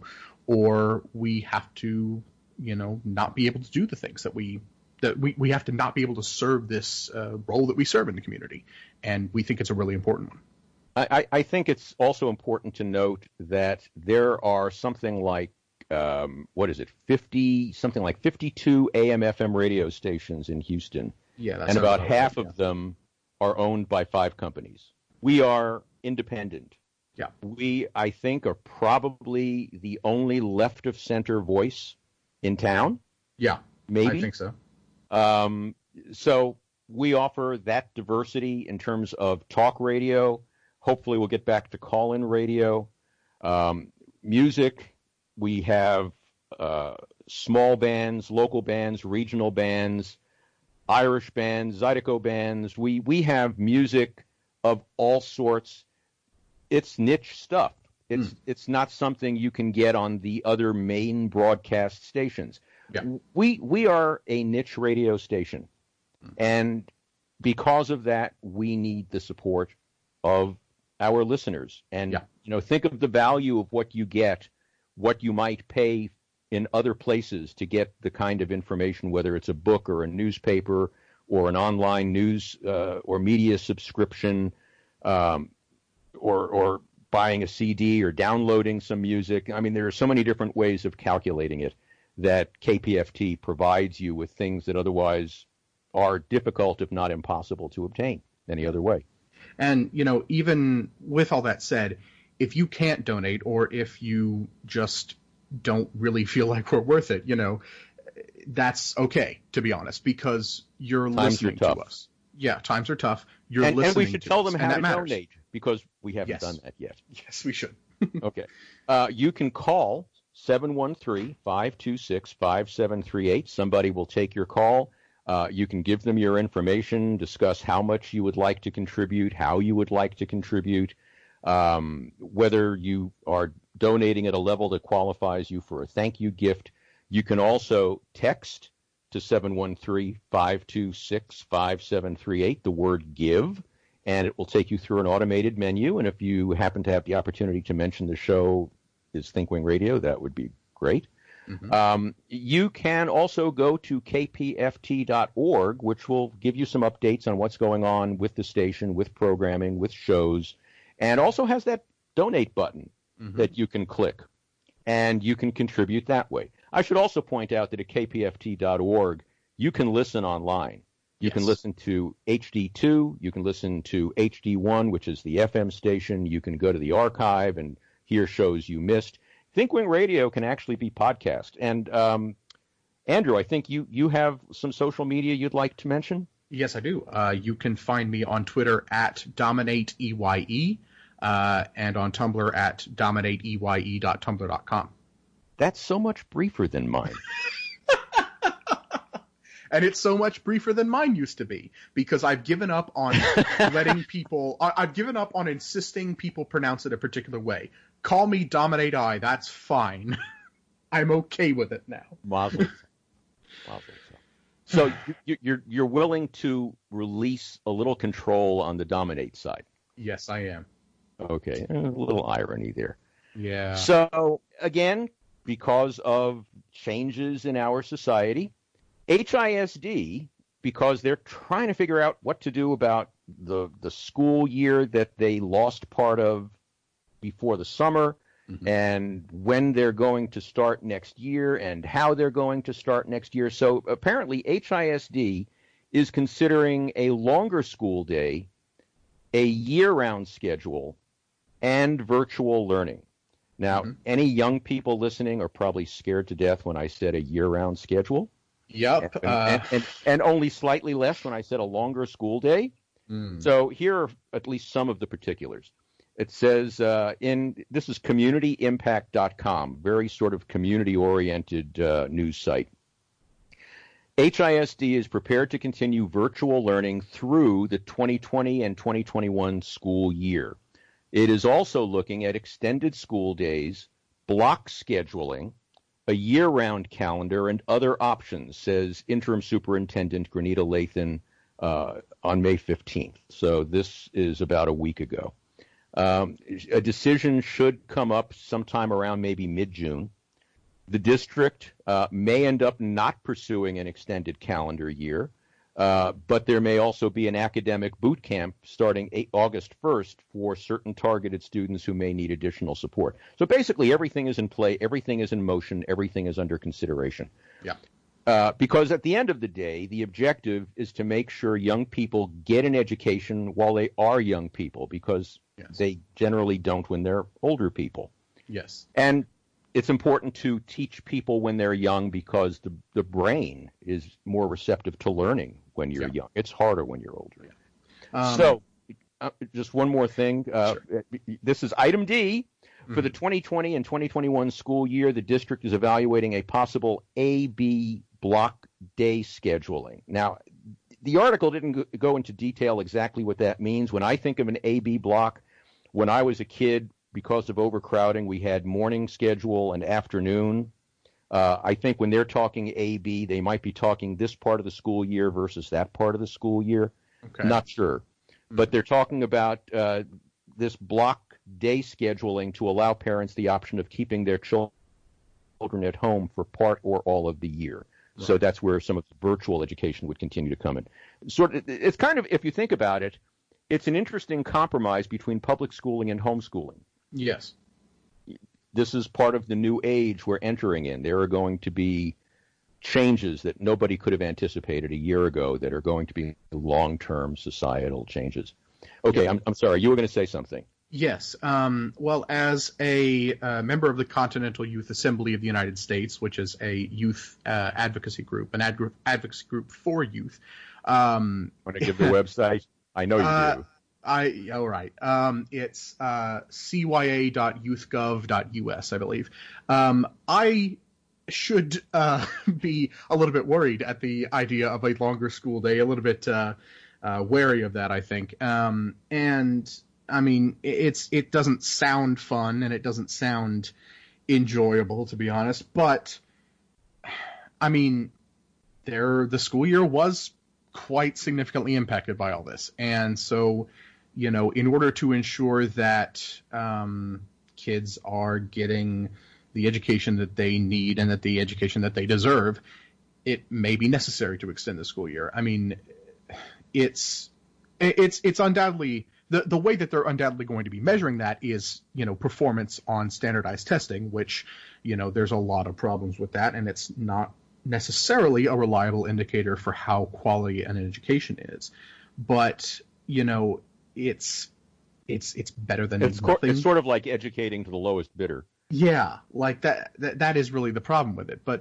Speaker 2: or we have to, you know, not be able to do the things that we that we, we have to not be able to serve this uh, role that we serve in the community. And we think it's a really important one.
Speaker 1: I, I think it's also important to note that there are something like, um, what is it, fifty, something like fifty-two A M F M radio stations in Houston.
Speaker 2: Yeah, that's
Speaker 1: and about half
Speaker 2: right,
Speaker 1: of
Speaker 2: yeah.
Speaker 1: them are owned by five companies. We are independent.
Speaker 2: Yeah.
Speaker 1: We, I think, are probably the only left-of-center voice in town.
Speaker 2: Yeah,
Speaker 1: maybe.
Speaker 2: I think so.
Speaker 1: Um, so we offer that diversity in terms of talk radio. Hopefully we'll get back to call-in radio. Um, music, we have uh, small bands, local bands, regional bands, Irish bands, Zydeco bands. We we have music of all sorts. It's niche stuff. It's mm. it's not something you can get on the other main broadcast stations.
Speaker 2: Yeah.
Speaker 1: We we are a niche radio station, mm. and because of that, we need the support of our listeners. And
Speaker 2: yeah.
Speaker 1: you know, think of the value of what you get, what you might pay in other places to get the kind of information, whether it's a book or a newspaper or an online news uh, or media subscription, um, or or buying a C D or downloading some music. I mean, there are so many different ways of calculating it that K P F T provides you with things that otherwise are difficult, if not impossible, to obtain any other way.
Speaker 2: And, you know, even with all that said, if you can't donate, or if you just don't really feel like we're worth it, you know, that's okay, to be honest, because you're
Speaker 1: times
Speaker 2: listening
Speaker 1: are
Speaker 2: to us. Yeah, times are tough. You're
Speaker 1: and,
Speaker 2: listening to us.
Speaker 1: And we should tell them
Speaker 2: us,
Speaker 1: how to
Speaker 2: matters.
Speaker 1: donate, because we haven't
Speaker 2: yes.
Speaker 1: done that yet.
Speaker 2: Yes, we should.
Speaker 1: Okay. Uh, you can call seven one three, five two six, five seven three eight. Somebody will take your call. Uh, you can give them your information, discuss how much you would like to contribute, how you would like to contribute, um, whether you are donating at a level that qualifies you for a thank you gift. You can also text to seven one three, five two six, five seven three eight, the word give, and it will take you through an automated menu. And if you happen to have the opportunity to mention the show is ThinkWing Radio, that would be great. Mm-hmm. Um, you can also go to k p f t dot org, which will give you some updates on what's going on with the station, with programming, with shows, and also has that donate button mm-hmm. that you can click, and you can contribute that way. I should also point out that at k p f t dot org, you can listen online. You yes. can listen to H D two, you can listen to H D one, which is the F M station. You can go to the archive and hear shows you missed. ThinkWing Radio can actually be podcast. And, um, Andrew, I think you, you have some social media you'd like to mention?
Speaker 2: Yes, I do. Uh, you can find me on Twitter at DominateEye, uh, and on Tumblr at dominateeye dot tumblr dot com.
Speaker 1: That's so much briefer than mine.
Speaker 2: And it's so much briefer than mine used to be, because I've given up on letting people, I've given up on insisting people pronounce it a particular way. Call me Dominate I, that's fine. I'm okay with it now.
Speaker 1: Mazel. Mazel. So you, you're you're willing to release a little control on the Dominate side?
Speaker 2: Yes, I am.
Speaker 1: Okay, a little irony there.
Speaker 2: Yeah.
Speaker 1: So again, because of changes in our society, H I S D, because they're trying to figure out what to do about the the school year that they lost part of before the summer, mm-hmm. and when they're going to start next year and how they're going to start next year. So apparently H I S D is considering a longer school day, a year-round schedule, and virtual learning. Now, mm-hmm. any young people listening are probably scared to death when I said a year-round schedule.
Speaker 2: Yep.
Speaker 1: And,
Speaker 2: uh...
Speaker 1: and, and, and only slightly less when I said a longer school day. Mm. So here are at least some of the particulars. It says uh, in, this is community impact dot com, very sort of community-oriented uh, news site. H I S D is prepared to continue virtual learning through the twenty twenty and twenty twenty-one school year. It is also looking at extended school days, block scheduling, a year-round calendar, and other options, says Interim Superintendent Granita Lathan uh, on May fifteenth. So this is about a week ago. Um, a decision should come up sometime around maybe mid-June. The district uh, may end up not pursuing an extended calendar year, uh, but there may also be an academic boot camp starting August first for certain targeted students who may need additional support. So basically everything is in play, everything is in motion, everything is under consideration.
Speaker 2: Yeah.
Speaker 1: Uh, because at the end of the day, the objective is to make sure young people get an education while they are young people, because yes. they generally don't when they're older people.
Speaker 2: Yes. And
Speaker 1: it's important to teach people when they're young, because the, the brain is more receptive to learning when you're yeah. young. It's harder when you're older. Yeah. Um, so uh, just one more thing. Uh, sure. This is item D. For the twenty twenty and twenty twenty-one school year, the district is evaluating a possible A B block day scheduling. Now, the article didn't go into detail exactly what that means. When I think of an A B block, when I was a kid, because of overcrowding, we had morning schedule and afternoon. Uh, I think when they're talking A B, they might be talking this part of the school year versus that part of the school year. Okay. Not sure. Mm-hmm. But they're talking about uh, this block day scheduling to allow parents the option of keeping their children at home for part or all of the year. Right. So that's where some of the virtual education would continue to come in. Sort of, it's kind of, if you think about it, it's an interesting compromise between public schooling and homeschooling.
Speaker 2: Yes.
Speaker 1: This is part of the new age we're entering in. There are going to be changes that nobody could have anticipated a year ago that are going to be long-term societal changes. Okay, yeah. I'm, I'm sorry. You were going to say something.
Speaker 2: Yes. Um, well, as a uh, member of the Continental Youth Assembly of the United States, which is a youth uh, advocacy group, an ad- advocacy group for youth. Um,
Speaker 1: Want to give the website? I know you
Speaker 2: uh,
Speaker 1: do.
Speaker 2: I all right. Um, it's uh, c y a dot youth gov dot u s, I believe. Um, I should uh, be a little bit worried at the idea of a longer school day, a little bit uh, uh, wary of that, I think. Um, and I mean, it's it doesn't sound fun and it doesn't sound enjoyable, to be honest. But I mean, there the school year was quite significantly impacted by all this, and so. You know, in order to ensure that um, kids are getting the education that they need and that the education that they deserve, it may be necessary to extend the school year. I mean, it's it's it's undoubtedly the the way that they're undoubtedly going to be measuring that is, you know, performance on standardized testing, which, you know, there's a lot of problems with that, and it's not necessarily a reliable indicator for how quality an education is. But, you know, It's it's it's better than
Speaker 1: it's
Speaker 2: nothing.
Speaker 1: Co- it's sort of like educating to the lowest bidder.
Speaker 2: Yeah, like that. That, that is really the problem with it. But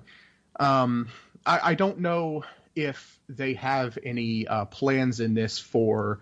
Speaker 2: um, I, I don't know if they have any uh, plans in this for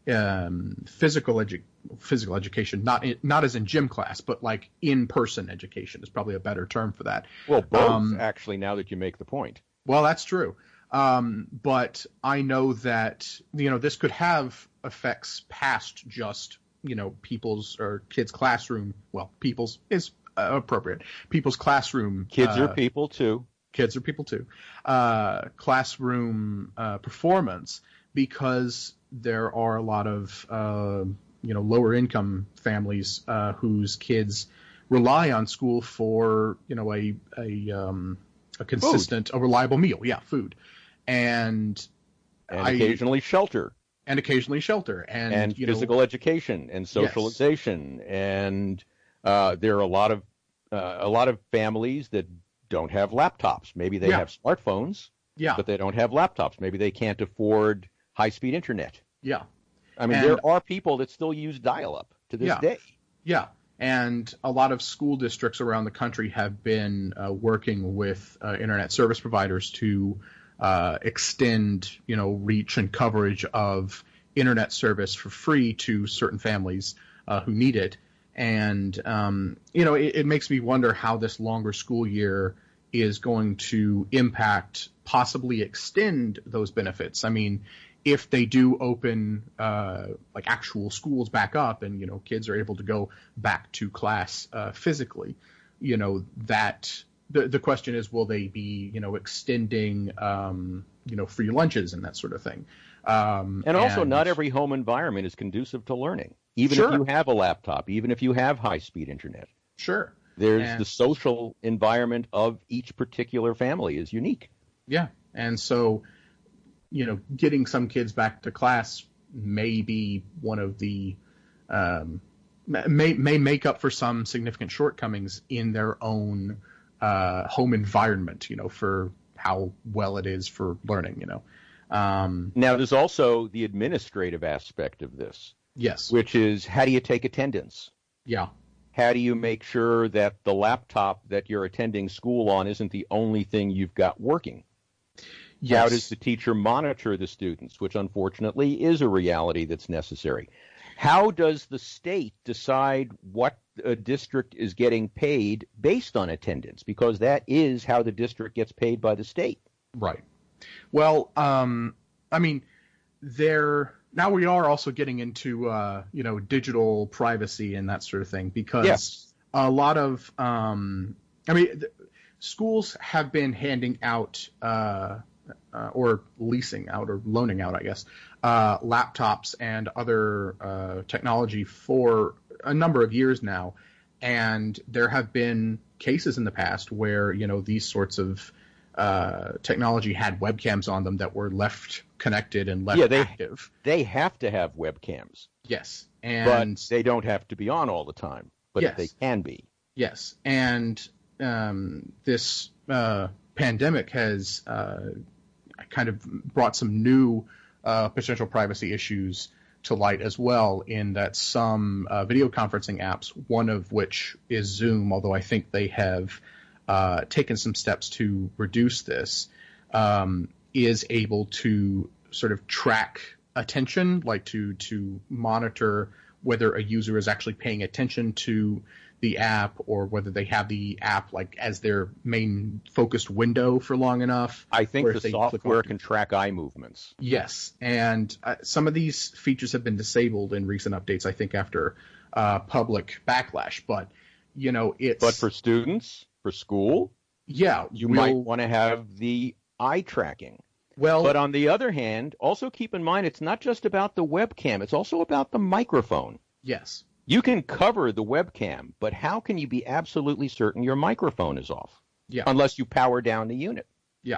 Speaker 2: um, physical edu- physical education, not in, not as in gym class, but like in person education is probably a better term for that.
Speaker 1: Well, both
Speaker 2: um,
Speaker 1: actually. Now that you make the point.
Speaker 2: Well, that's true. Um, but I know that, you know, this could have effects past just, you know, people's or kids' classroom. Well, people's is uh, appropriate. People's classroom.
Speaker 1: Kids
Speaker 2: uh,
Speaker 1: are people too.
Speaker 2: Kids are people too. Uh, classroom uh, performance, because there are a lot of, uh, you know, lower income families uh, whose kids rely on school for, you know, a a um, a consistent, food. a reliable meal. Yeah, food. And,
Speaker 1: and
Speaker 2: I,
Speaker 1: occasionally shelter.
Speaker 2: And occasionally shelter. And,
Speaker 1: and
Speaker 2: you
Speaker 1: physical
Speaker 2: know,
Speaker 1: education and socialization.
Speaker 2: Yes.
Speaker 1: And uh, there are a lot of uh, a lot of families that don't have laptops. Maybe they
Speaker 2: yeah.
Speaker 1: have smartphones,
Speaker 2: yeah.
Speaker 1: but they don't have laptops. Maybe they can't afford high-speed internet.
Speaker 2: Yeah.
Speaker 1: I mean,
Speaker 2: and,
Speaker 1: there are people that still use dial-up to this
Speaker 2: yeah.
Speaker 1: day.
Speaker 2: Yeah. And a lot of school districts around the country have been uh, working with uh, internet service providers to uh, extend, you know, reach and coverage of internet service for free to certain families uh, who need it. And, um, you know, it, it makes me wonder how this longer school year is going to impact, possibly extend those benefits. I mean, if they do open uh, like actual schools back up and, you know, kids are able to go back to class uh, physically, you know, that the the question is, will they be, you know, extending, um, you know, free lunches and that sort of thing? Um,
Speaker 1: and also,
Speaker 2: and,
Speaker 1: not every home environment is conducive to learning, even
Speaker 2: sure.
Speaker 1: if you have a laptop, even if you have high-speed internet.
Speaker 2: Sure.
Speaker 1: There's
Speaker 2: and,
Speaker 1: the social environment of each particular family is unique.
Speaker 2: Yeah. And so, you know, getting some kids back to class may be one of the um, may may make up for some significant shortcomings in their own uh, home environment. You know, for how well it is for learning. You know. Um,
Speaker 1: now, there's also the administrative aspect of this.
Speaker 2: Yes.
Speaker 1: Which is, how do you take attendance?
Speaker 2: Yeah.
Speaker 1: How do you make sure that the laptop that you're attending school on isn't the only thing you've got working?
Speaker 2: Yes.
Speaker 1: How does the teacher monitor the students, which unfortunately is a reality that's necessary? How does the state decide what a district is getting paid based on attendance? Because that is how the district gets paid by the state.
Speaker 2: Right. Well, um, I mean, there now we are also getting into, uh, you know, digital privacy and that sort of thing, because
Speaker 1: yes.
Speaker 2: a lot of, um, I mean, th- schools have been handing out, uh, Uh, or leasing out or loaning out, I guess, uh, laptops and other uh, technology for a number of years now. And there have been cases in the past where, you know, these sorts of uh, technology had webcams on them that were left connected and left
Speaker 1: yeah, they,
Speaker 2: active.
Speaker 1: They have to have webcams.
Speaker 2: Yes. And
Speaker 1: but they don't have to be on all the time, but
Speaker 2: yes.
Speaker 1: they can be.
Speaker 2: Yes. And um, this uh, pandemic has uh, kind of brought some new uh, potential privacy issues to light as well, in that some uh, video conferencing apps, one of which is Zoom, although I think they have uh, taken some steps to reduce this, um, is able to sort of track attention, like to to monitor whether a user is actually paying attention to the app or whether they have the app like as their main focused window for long enough.
Speaker 1: I think the software can track eye movements.
Speaker 2: Yes, and uh, some of these features have been disabled in recent updates, I think, after uh, public backlash. But, you know, it's...
Speaker 1: But for students, for school,
Speaker 2: yeah,
Speaker 1: you
Speaker 2: we'll,
Speaker 1: might want to have the eye tracking.
Speaker 2: Well,
Speaker 1: but on the other hand, also keep in mind it's not just about the webcam. It's also about the microphone.
Speaker 2: Yes.
Speaker 1: You can cover the webcam, but how can you be absolutely certain your microphone is off?
Speaker 2: Yeah.
Speaker 1: Unless you power down the unit.
Speaker 2: Yeah.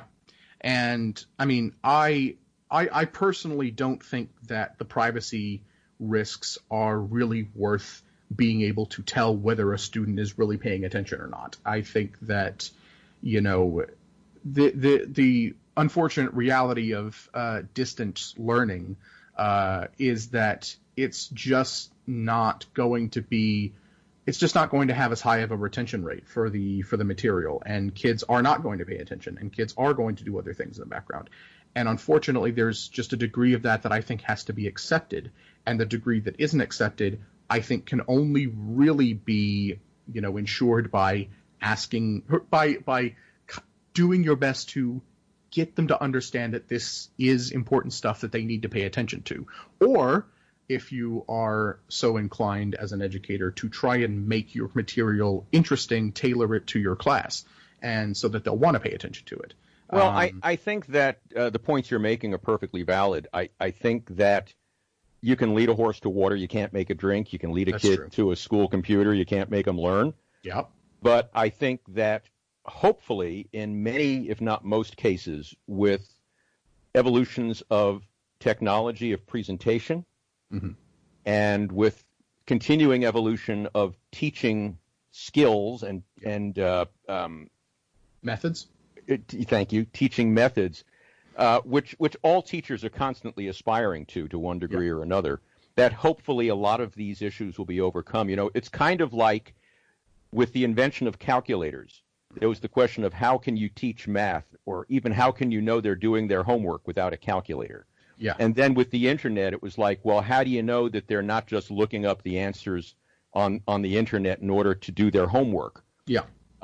Speaker 2: And, I mean, I, I, I personally don't think that the privacy risks are really worth being able to tell whether a student is really paying attention or not. I think that, you know, the the the unfortunate reality of uh, distance learning uh, is that it's just not going to be, it's just not going to have as high of a retention rate for the for the material, and kids are not going to pay attention, and kids are going to do other things in the background. And unfortunately, there's just a degree of that that I think has to be accepted, and the degree that isn't accepted, I think, can only really be, you know, ensured by asking, by by doing your best to get them to understand that this is important stuff that they need to pay attention to. Or if you are so inclined as an educator to try and make your material interesting, tailor it to your class, and so that they'll want to pay attention to it.
Speaker 1: Well,
Speaker 2: um,
Speaker 1: I, I think that uh, the points you're making are perfectly valid. I, I think that you can lead a horse to water, you can't make it drink. You can lead a
Speaker 2: That's
Speaker 1: kid
Speaker 2: true.
Speaker 1: to a school computer, you can't make them learn.
Speaker 2: Yep.
Speaker 1: But I think that hopefully in many, if not most cases, with evolutions of technology of presentation, mm-hmm. and with continuing evolution of teaching skills and,
Speaker 2: yeah.
Speaker 1: and uh, um,
Speaker 2: methods,
Speaker 1: it, thank you, teaching methods, uh, which which all teachers are constantly aspiring to, to one degree yeah. or another, that hopefully a lot of these issues will be overcome. You know, it's kind of like with the invention of calculators. There was the question of how can you teach math, or even how can you know they're doing their homework without a calculator?
Speaker 2: Yeah.
Speaker 1: And then with the internet, it was like, well, how do you know that they're not just looking up the answers on, on the internet in order to do their homework?
Speaker 2: Yeah.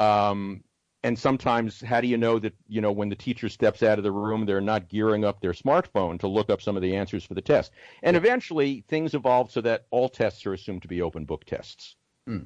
Speaker 1: Um, and sometimes, how do you know that, you know, when the teacher steps out of the room, they're not gearing up their smartphone to look up some of the answers for the test? And yeah. eventually, things evolved so that all tests are assumed to be open book tests. Mm.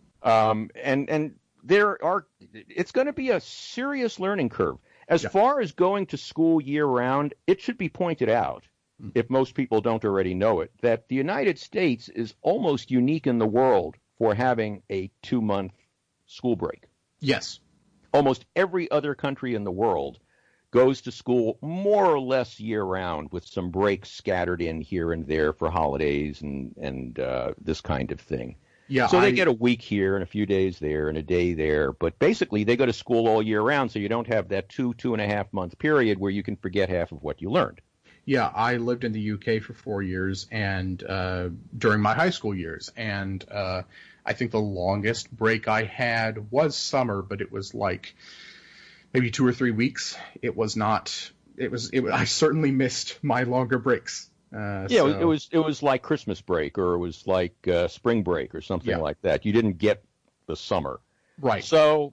Speaker 1: Um, and and there are, it's going to be a serious learning curve. As yeah. far as going to school year-round, it should be pointed out, mm. if most people don't already know it, that the United States is almost unique in the world for having a two-month school break.
Speaker 2: Yes.
Speaker 1: Almost every other country in the world goes to school more or less year-round, with some breaks scattered in here and there for holidays and, and uh, this kind of thing.
Speaker 2: Yeah,
Speaker 1: so they
Speaker 2: I,
Speaker 1: get a week here and a few days there and a day there, but basically they go to school all year round, so you don't have that two, two and a half month period where you can forget half of what you learned.
Speaker 2: Yeah, I lived in the U K for four years and uh, during my high school years, and uh, I think the longest break I had was summer, but it was like maybe two or three weeks. It was not. It was. It, I certainly missed my longer breaks. Uh,
Speaker 1: yeah,
Speaker 2: so.
Speaker 1: it was it was like Christmas break, or it was like uh, spring break, or something
Speaker 2: yeah.
Speaker 1: like that. You didn't get the summer,
Speaker 2: right?
Speaker 1: So,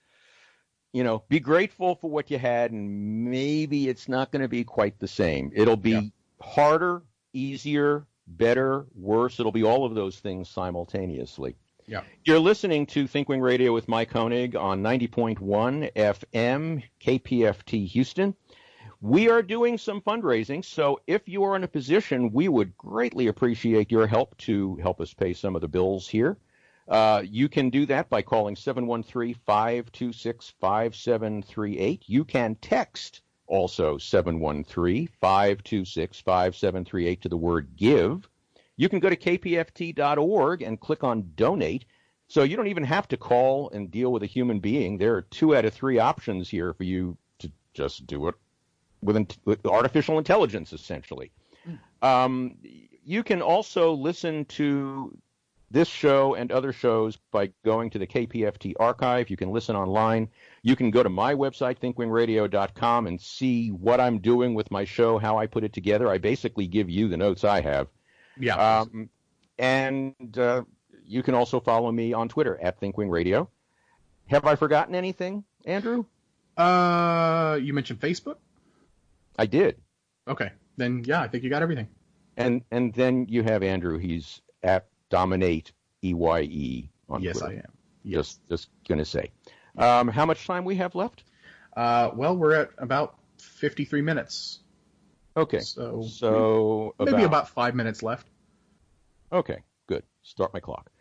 Speaker 1: you know, be grateful for what you had, and maybe it's not going to be quite the same. It'll be yeah. harder, easier, better, worse. It'll be all of those things simultaneously.
Speaker 2: Yeah.
Speaker 1: You're listening to ThinkWing Radio with Mike Koenig on ninety point one F M, K P F T Houston. We are doing some fundraising, so if you are in a position, we would greatly appreciate your help to help us pay some of the bills here. Uh, you can do that by calling seven one three, five two six, five seven three eight. You can text also seven one three, five two six, five seven three eight to the word GIVE. You can go to k p f t dot org and click on Donate. So you don't even have to call and deal with a human being. There are two out of three options here for you to just do it. With, in, with artificial intelligence, essentially. Mm. Um, you can also listen to this show and other shows by going to the K P F T archive. You can listen online. You can go to my website, think wing radio dot com, and see what I'm doing with my show, how I put it together. I basically give you the notes I have.
Speaker 2: Yeah.
Speaker 1: Um, and uh, you can also follow me on Twitter at thinkwingradio. Have I forgotten anything, Andrew?
Speaker 2: Uh, you mentioned Facebook?
Speaker 1: I did.
Speaker 2: Okay. Then, yeah, I think you got everything.
Speaker 1: And and then you have Andrew. He's at Dominate E Y E on
Speaker 2: yes,
Speaker 1: Twitter.
Speaker 2: I am.
Speaker 1: Yes. Just just gonna say. Um, how much time we have left?
Speaker 2: Uh, well, we're at about fifty-three minutes.
Speaker 1: Okay.
Speaker 2: So
Speaker 1: so
Speaker 2: maybe about, about five minutes left.
Speaker 1: Okay. Good. Start my clock.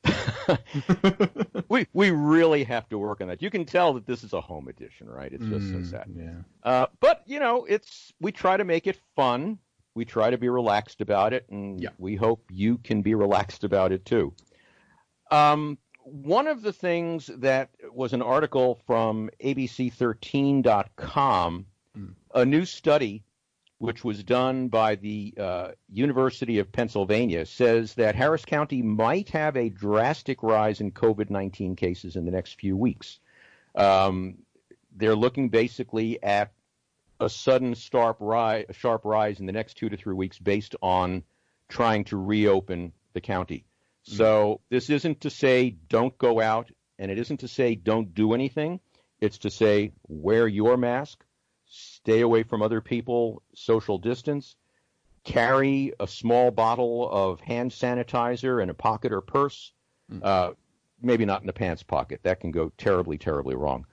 Speaker 1: we we really have to work on that. You can tell that this is a home edition, right? It's just
Speaker 2: mm,
Speaker 1: so sad.
Speaker 2: Yeah.
Speaker 1: Uh, but you know, it's we try to make it fun. We try to be relaxed about it, and
Speaker 2: yeah.
Speaker 1: we hope you can be relaxed about it too. Um, one of the things that was an article from A B C thirteen dot com, mm. a new study which was done by the uh, University of Pennsylvania, says that Harris County might have a drastic rise in COVID nineteen cases in the next few weeks. Um, they're looking basically at a sudden sharp rise, a sharp rise in the next two to three weeks based on trying to reopen the county. Mm-hmm. So this isn't to say don't go out, and it isn't to say don't do anything. It's to say wear your mask, stay away from other people, social distance, carry a small bottle of hand sanitizer in a pocket or purse, mm-hmm. uh, maybe not in the pants pocket. That can go terribly, terribly wrong.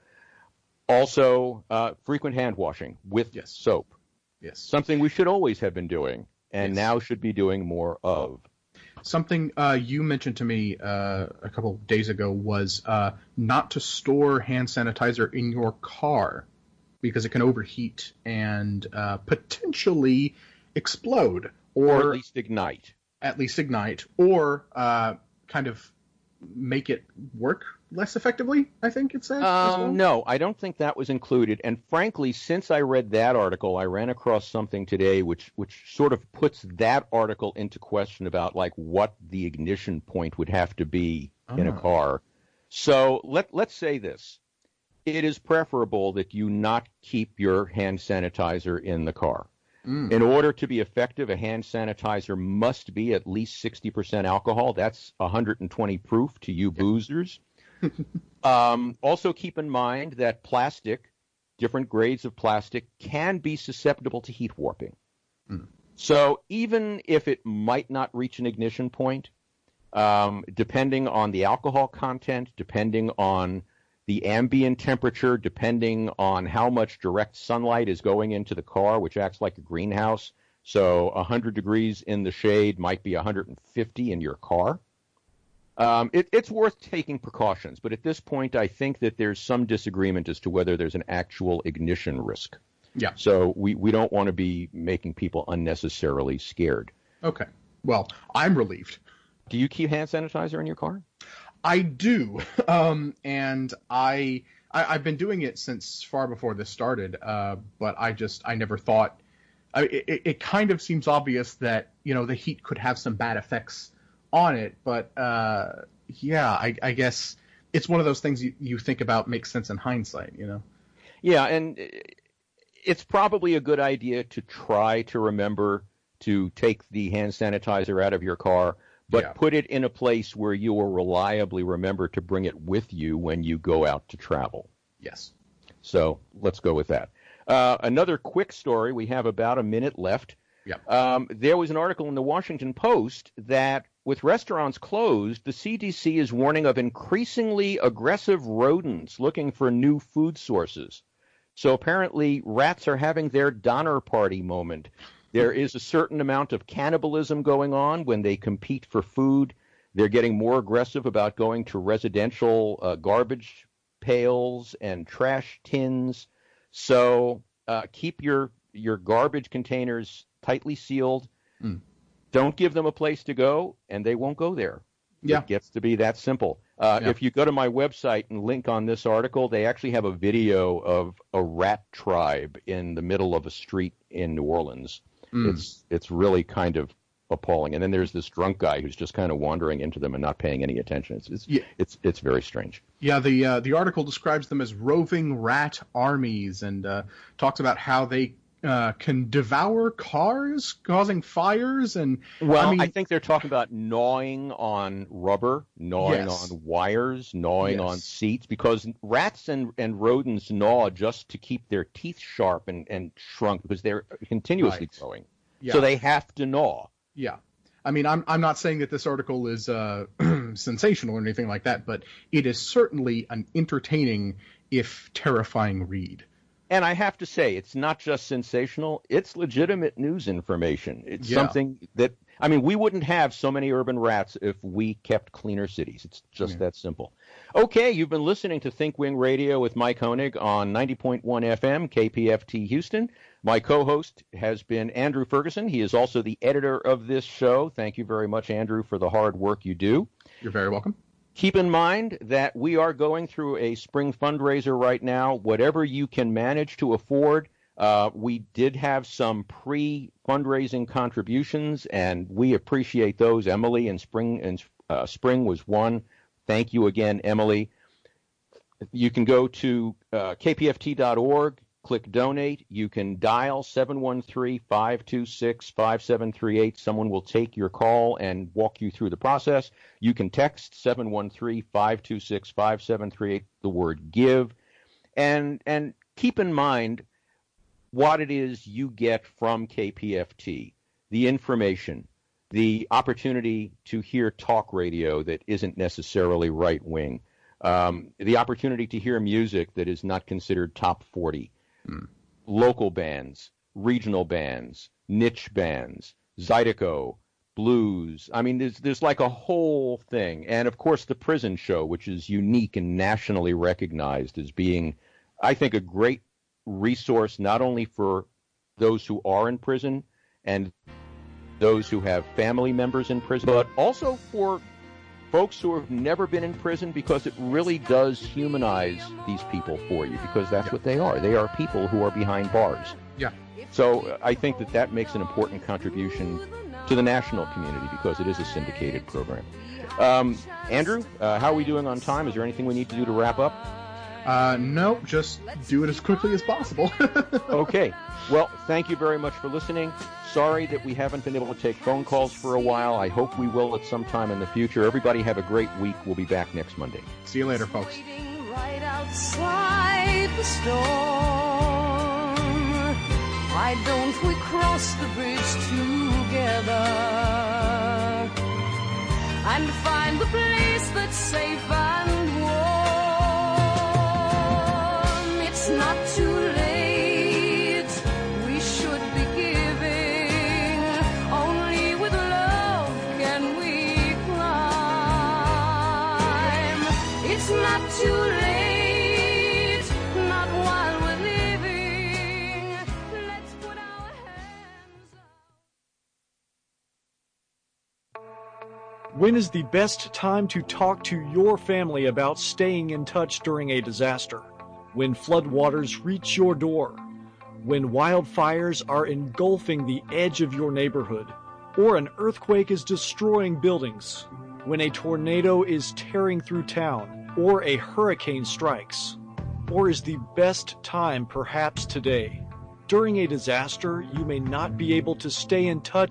Speaker 1: Also, uh, frequent hand washing with
Speaker 2: yes.
Speaker 1: soap.
Speaker 2: Yes.
Speaker 1: Something we should always have been doing and
Speaker 2: yes.
Speaker 1: now should be doing more of.
Speaker 2: Something uh, you mentioned to me uh, a couple days ago was uh, not to store hand sanitizer in your car because it can overheat and uh, potentially explode. Or,
Speaker 1: or at least ignite.
Speaker 2: At least ignite. Or uh, kind of make it work less effectively, I think it said.
Speaker 1: Um,
Speaker 2: well.
Speaker 1: No, I don't think that was included. And frankly, since I read that article, I ran across something today which which sort of puts that article into question about like what the ignition point would have to be oh. in a car. So let let's say this. It is preferable that you not keep your hand sanitizer in the car. Mm. In order to be effective, a hand sanitizer must be at least sixty percent alcohol. That's one hundred twenty proof to you boozers. um, also keep in mind that plastic, different grades of plastic, can be susceptible to heat warping. Mm. So even if it might not reach an ignition point, um, depending on the alcohol content, depending on the ambient temperature, depending on how much direct sunlight is going into the car, which acts like a greenhouse. So one hundred degrees in the shade might be one hundred fifty in your car. Um, it, it's worth taking precautions, but at this point, I think that there's some disagreement as to whether there's an actual ignition risk.
Speaker 2: Yeah.
Speaker 1: So we, we don't want to be making people unnecessarily scared.
Speaker 2: Okay. Well, I'm relieved.
Speaker 1: Do you keep hand sanitizer in your car?
Speaker 2: I do, um, and I, I I've been doing it since far before this started. Uh, but I just I never thought. I, it, it kind of seems obvious that you know the heat could have some bad effects on it, but uh, yeah, I, I guess it's one of those things you, you think about makes sense in hindsight, you know.
Speaker 1: Yeah, and it's probably a good idea to try to remember to take the hand sanitizer out of your car. But
Speaker 2: yeah.
Speaker 1: put it in a place where you will reliably remember to bring it with you when you go out to travel.
Speaker 2: Yes.
Speaker 1: So let's go with that. Uh, another quick story. We have about a minute left.
Speaker 2: Yeah.
Speaker 1: Um, there was an article in the Washington Post that with restaurants closed, the C D C is warning of increasingly aggressive rodents looking for new food sources. So apparently rats are having their Donner Party moment. There is a certain amount of cannibalism going on when they compete for food. They're getting more aggressive about going to residential uh, garbage pails and trash tins. So uh, keep your, your garbage containers tightly sealed. Mm. Don't give them a place to go, and they won't go there.
Speaker 2: Yeah.
Speaker 1: It gets to be that simple. Uh,
Speaker 2: yeah.
Speaker 1: If you go to my website and link on this article, they actually have a video of a rat tribe in the middle of a street in New Orleans. Mm. It's it's really kind of appalling. And then there's this drunk guy who's just kind of wandering into them and not paying any attention. It's it's
Speaker 2: yeah.
Speaker 1: it's, it's very strange.
Speaker 2: Yeah, the uh, the article describes them as roving rat armies and uh, talks about how they uh, can devour cars, causing fires. And
Speaker 1: well,
Speaker 2: I, mean,
Speaker 1: I think they're talking about gnawing on rubber, gnawing
Speaker 2: yes.
Speaker 1: on wires, gnawing
Speaker 2: yes.
Speaker 1: on seats, because rats and, and rodents gnaw just to keep their teeth sharp and, and shrunk because they're continuously
Speaker 2: right.
Speaker 1: growing.
Speaker 2: Yeah.
Speaker 1: So they have to gnaw.
Speaker 2: Yeah. I mean, I'm I'm not saying that this article is uh, sensational or anything like that, but it is certainly an entertaining, if terrifying, read.
Speaker 1: And I have to say, it's not just sensational, it's legitimate news information. It's
Speaker 2: yeah.
Speaker 1: something that, I mean, we wouldn't have so many urban rats if we kept cleaner cities. It's just yeah. that simple. Okay, you've been listening to Think Wing Radio with Mike Honig on ninety point one F M, K P F T Houston. My co-host has been Andrew Ferguson. He is also the editor of this show. Thank you very much, Andrew, for the hard work you do.
Speaker 2: You're very welcome.
Speaker 1: Keep in mind that we are going through a spring fundraiser right now. Whatever you can manage to afford, uh, we did have some pre-fundraising contributions, and we appreciate those. Emily and Spring and uh, Spring was one. Thank you again, Emily. You can go to uh, K P F T dot org. Click donate. You can dial seven one three, five two six, five seven three eight. Someone will take your call and walk you through the process. You can text seven one three, five two six, five seven three eight, the word give. And and keep in mind what it is you get from K P F T, the information, the opportunity to hear talk radio that isn't necessarily right-wing, um, the opportunity to hear music that is not considered top forty. Mm. Local bands, regional bands, niche bands, Zydeco, blues. I mean, there's there's like a whole thing. And, of course, the prison show, which is unique and nationally recognized as being, I think, a great resource not only for those who are in prison and those who have family members in prison, but also for folks who have never been in prison, because it really does humanize these people for you, because that's yeah. what they are. They are people who are behind bars.
Speaker 2: Yeah.
Speaker 1: So uh, I think that that makes an important contribution to the national community, because it is a syndicated program. Um, Andrew, uh, how are we doing on time? Is there anything we need to do to wrap up?
Speaker 2: Uh, no, just do it as quickly as possible.
Speaker 1: Okay. Well, thank you very much for listening. Sorry that we haven't been able to take phone calls for a while. I hope we will at some time in the future. Everybody have a great week. We'll be back next Monday.
Speaker 2: See you later, folks.
Speaker 3: Right outside the storm. Why don't we cross the bridge together and find the place that's safe and warm? It's not too late. We should be giving. Only with love can we climb. It's not too late. Not while we're living. Let's put our hands up.
Speaker 4: When is the best time to talk to your family about staying in touch during a disaster? When floodwaters reach your door, when wildfires are engulfing the edge of your neighborhood, or an earthquake is destroying buildings, when a tornado is tearing through town, or a hurricane strikes, or is the best time perhaps today? During a disaster, you may not be able to stay in touch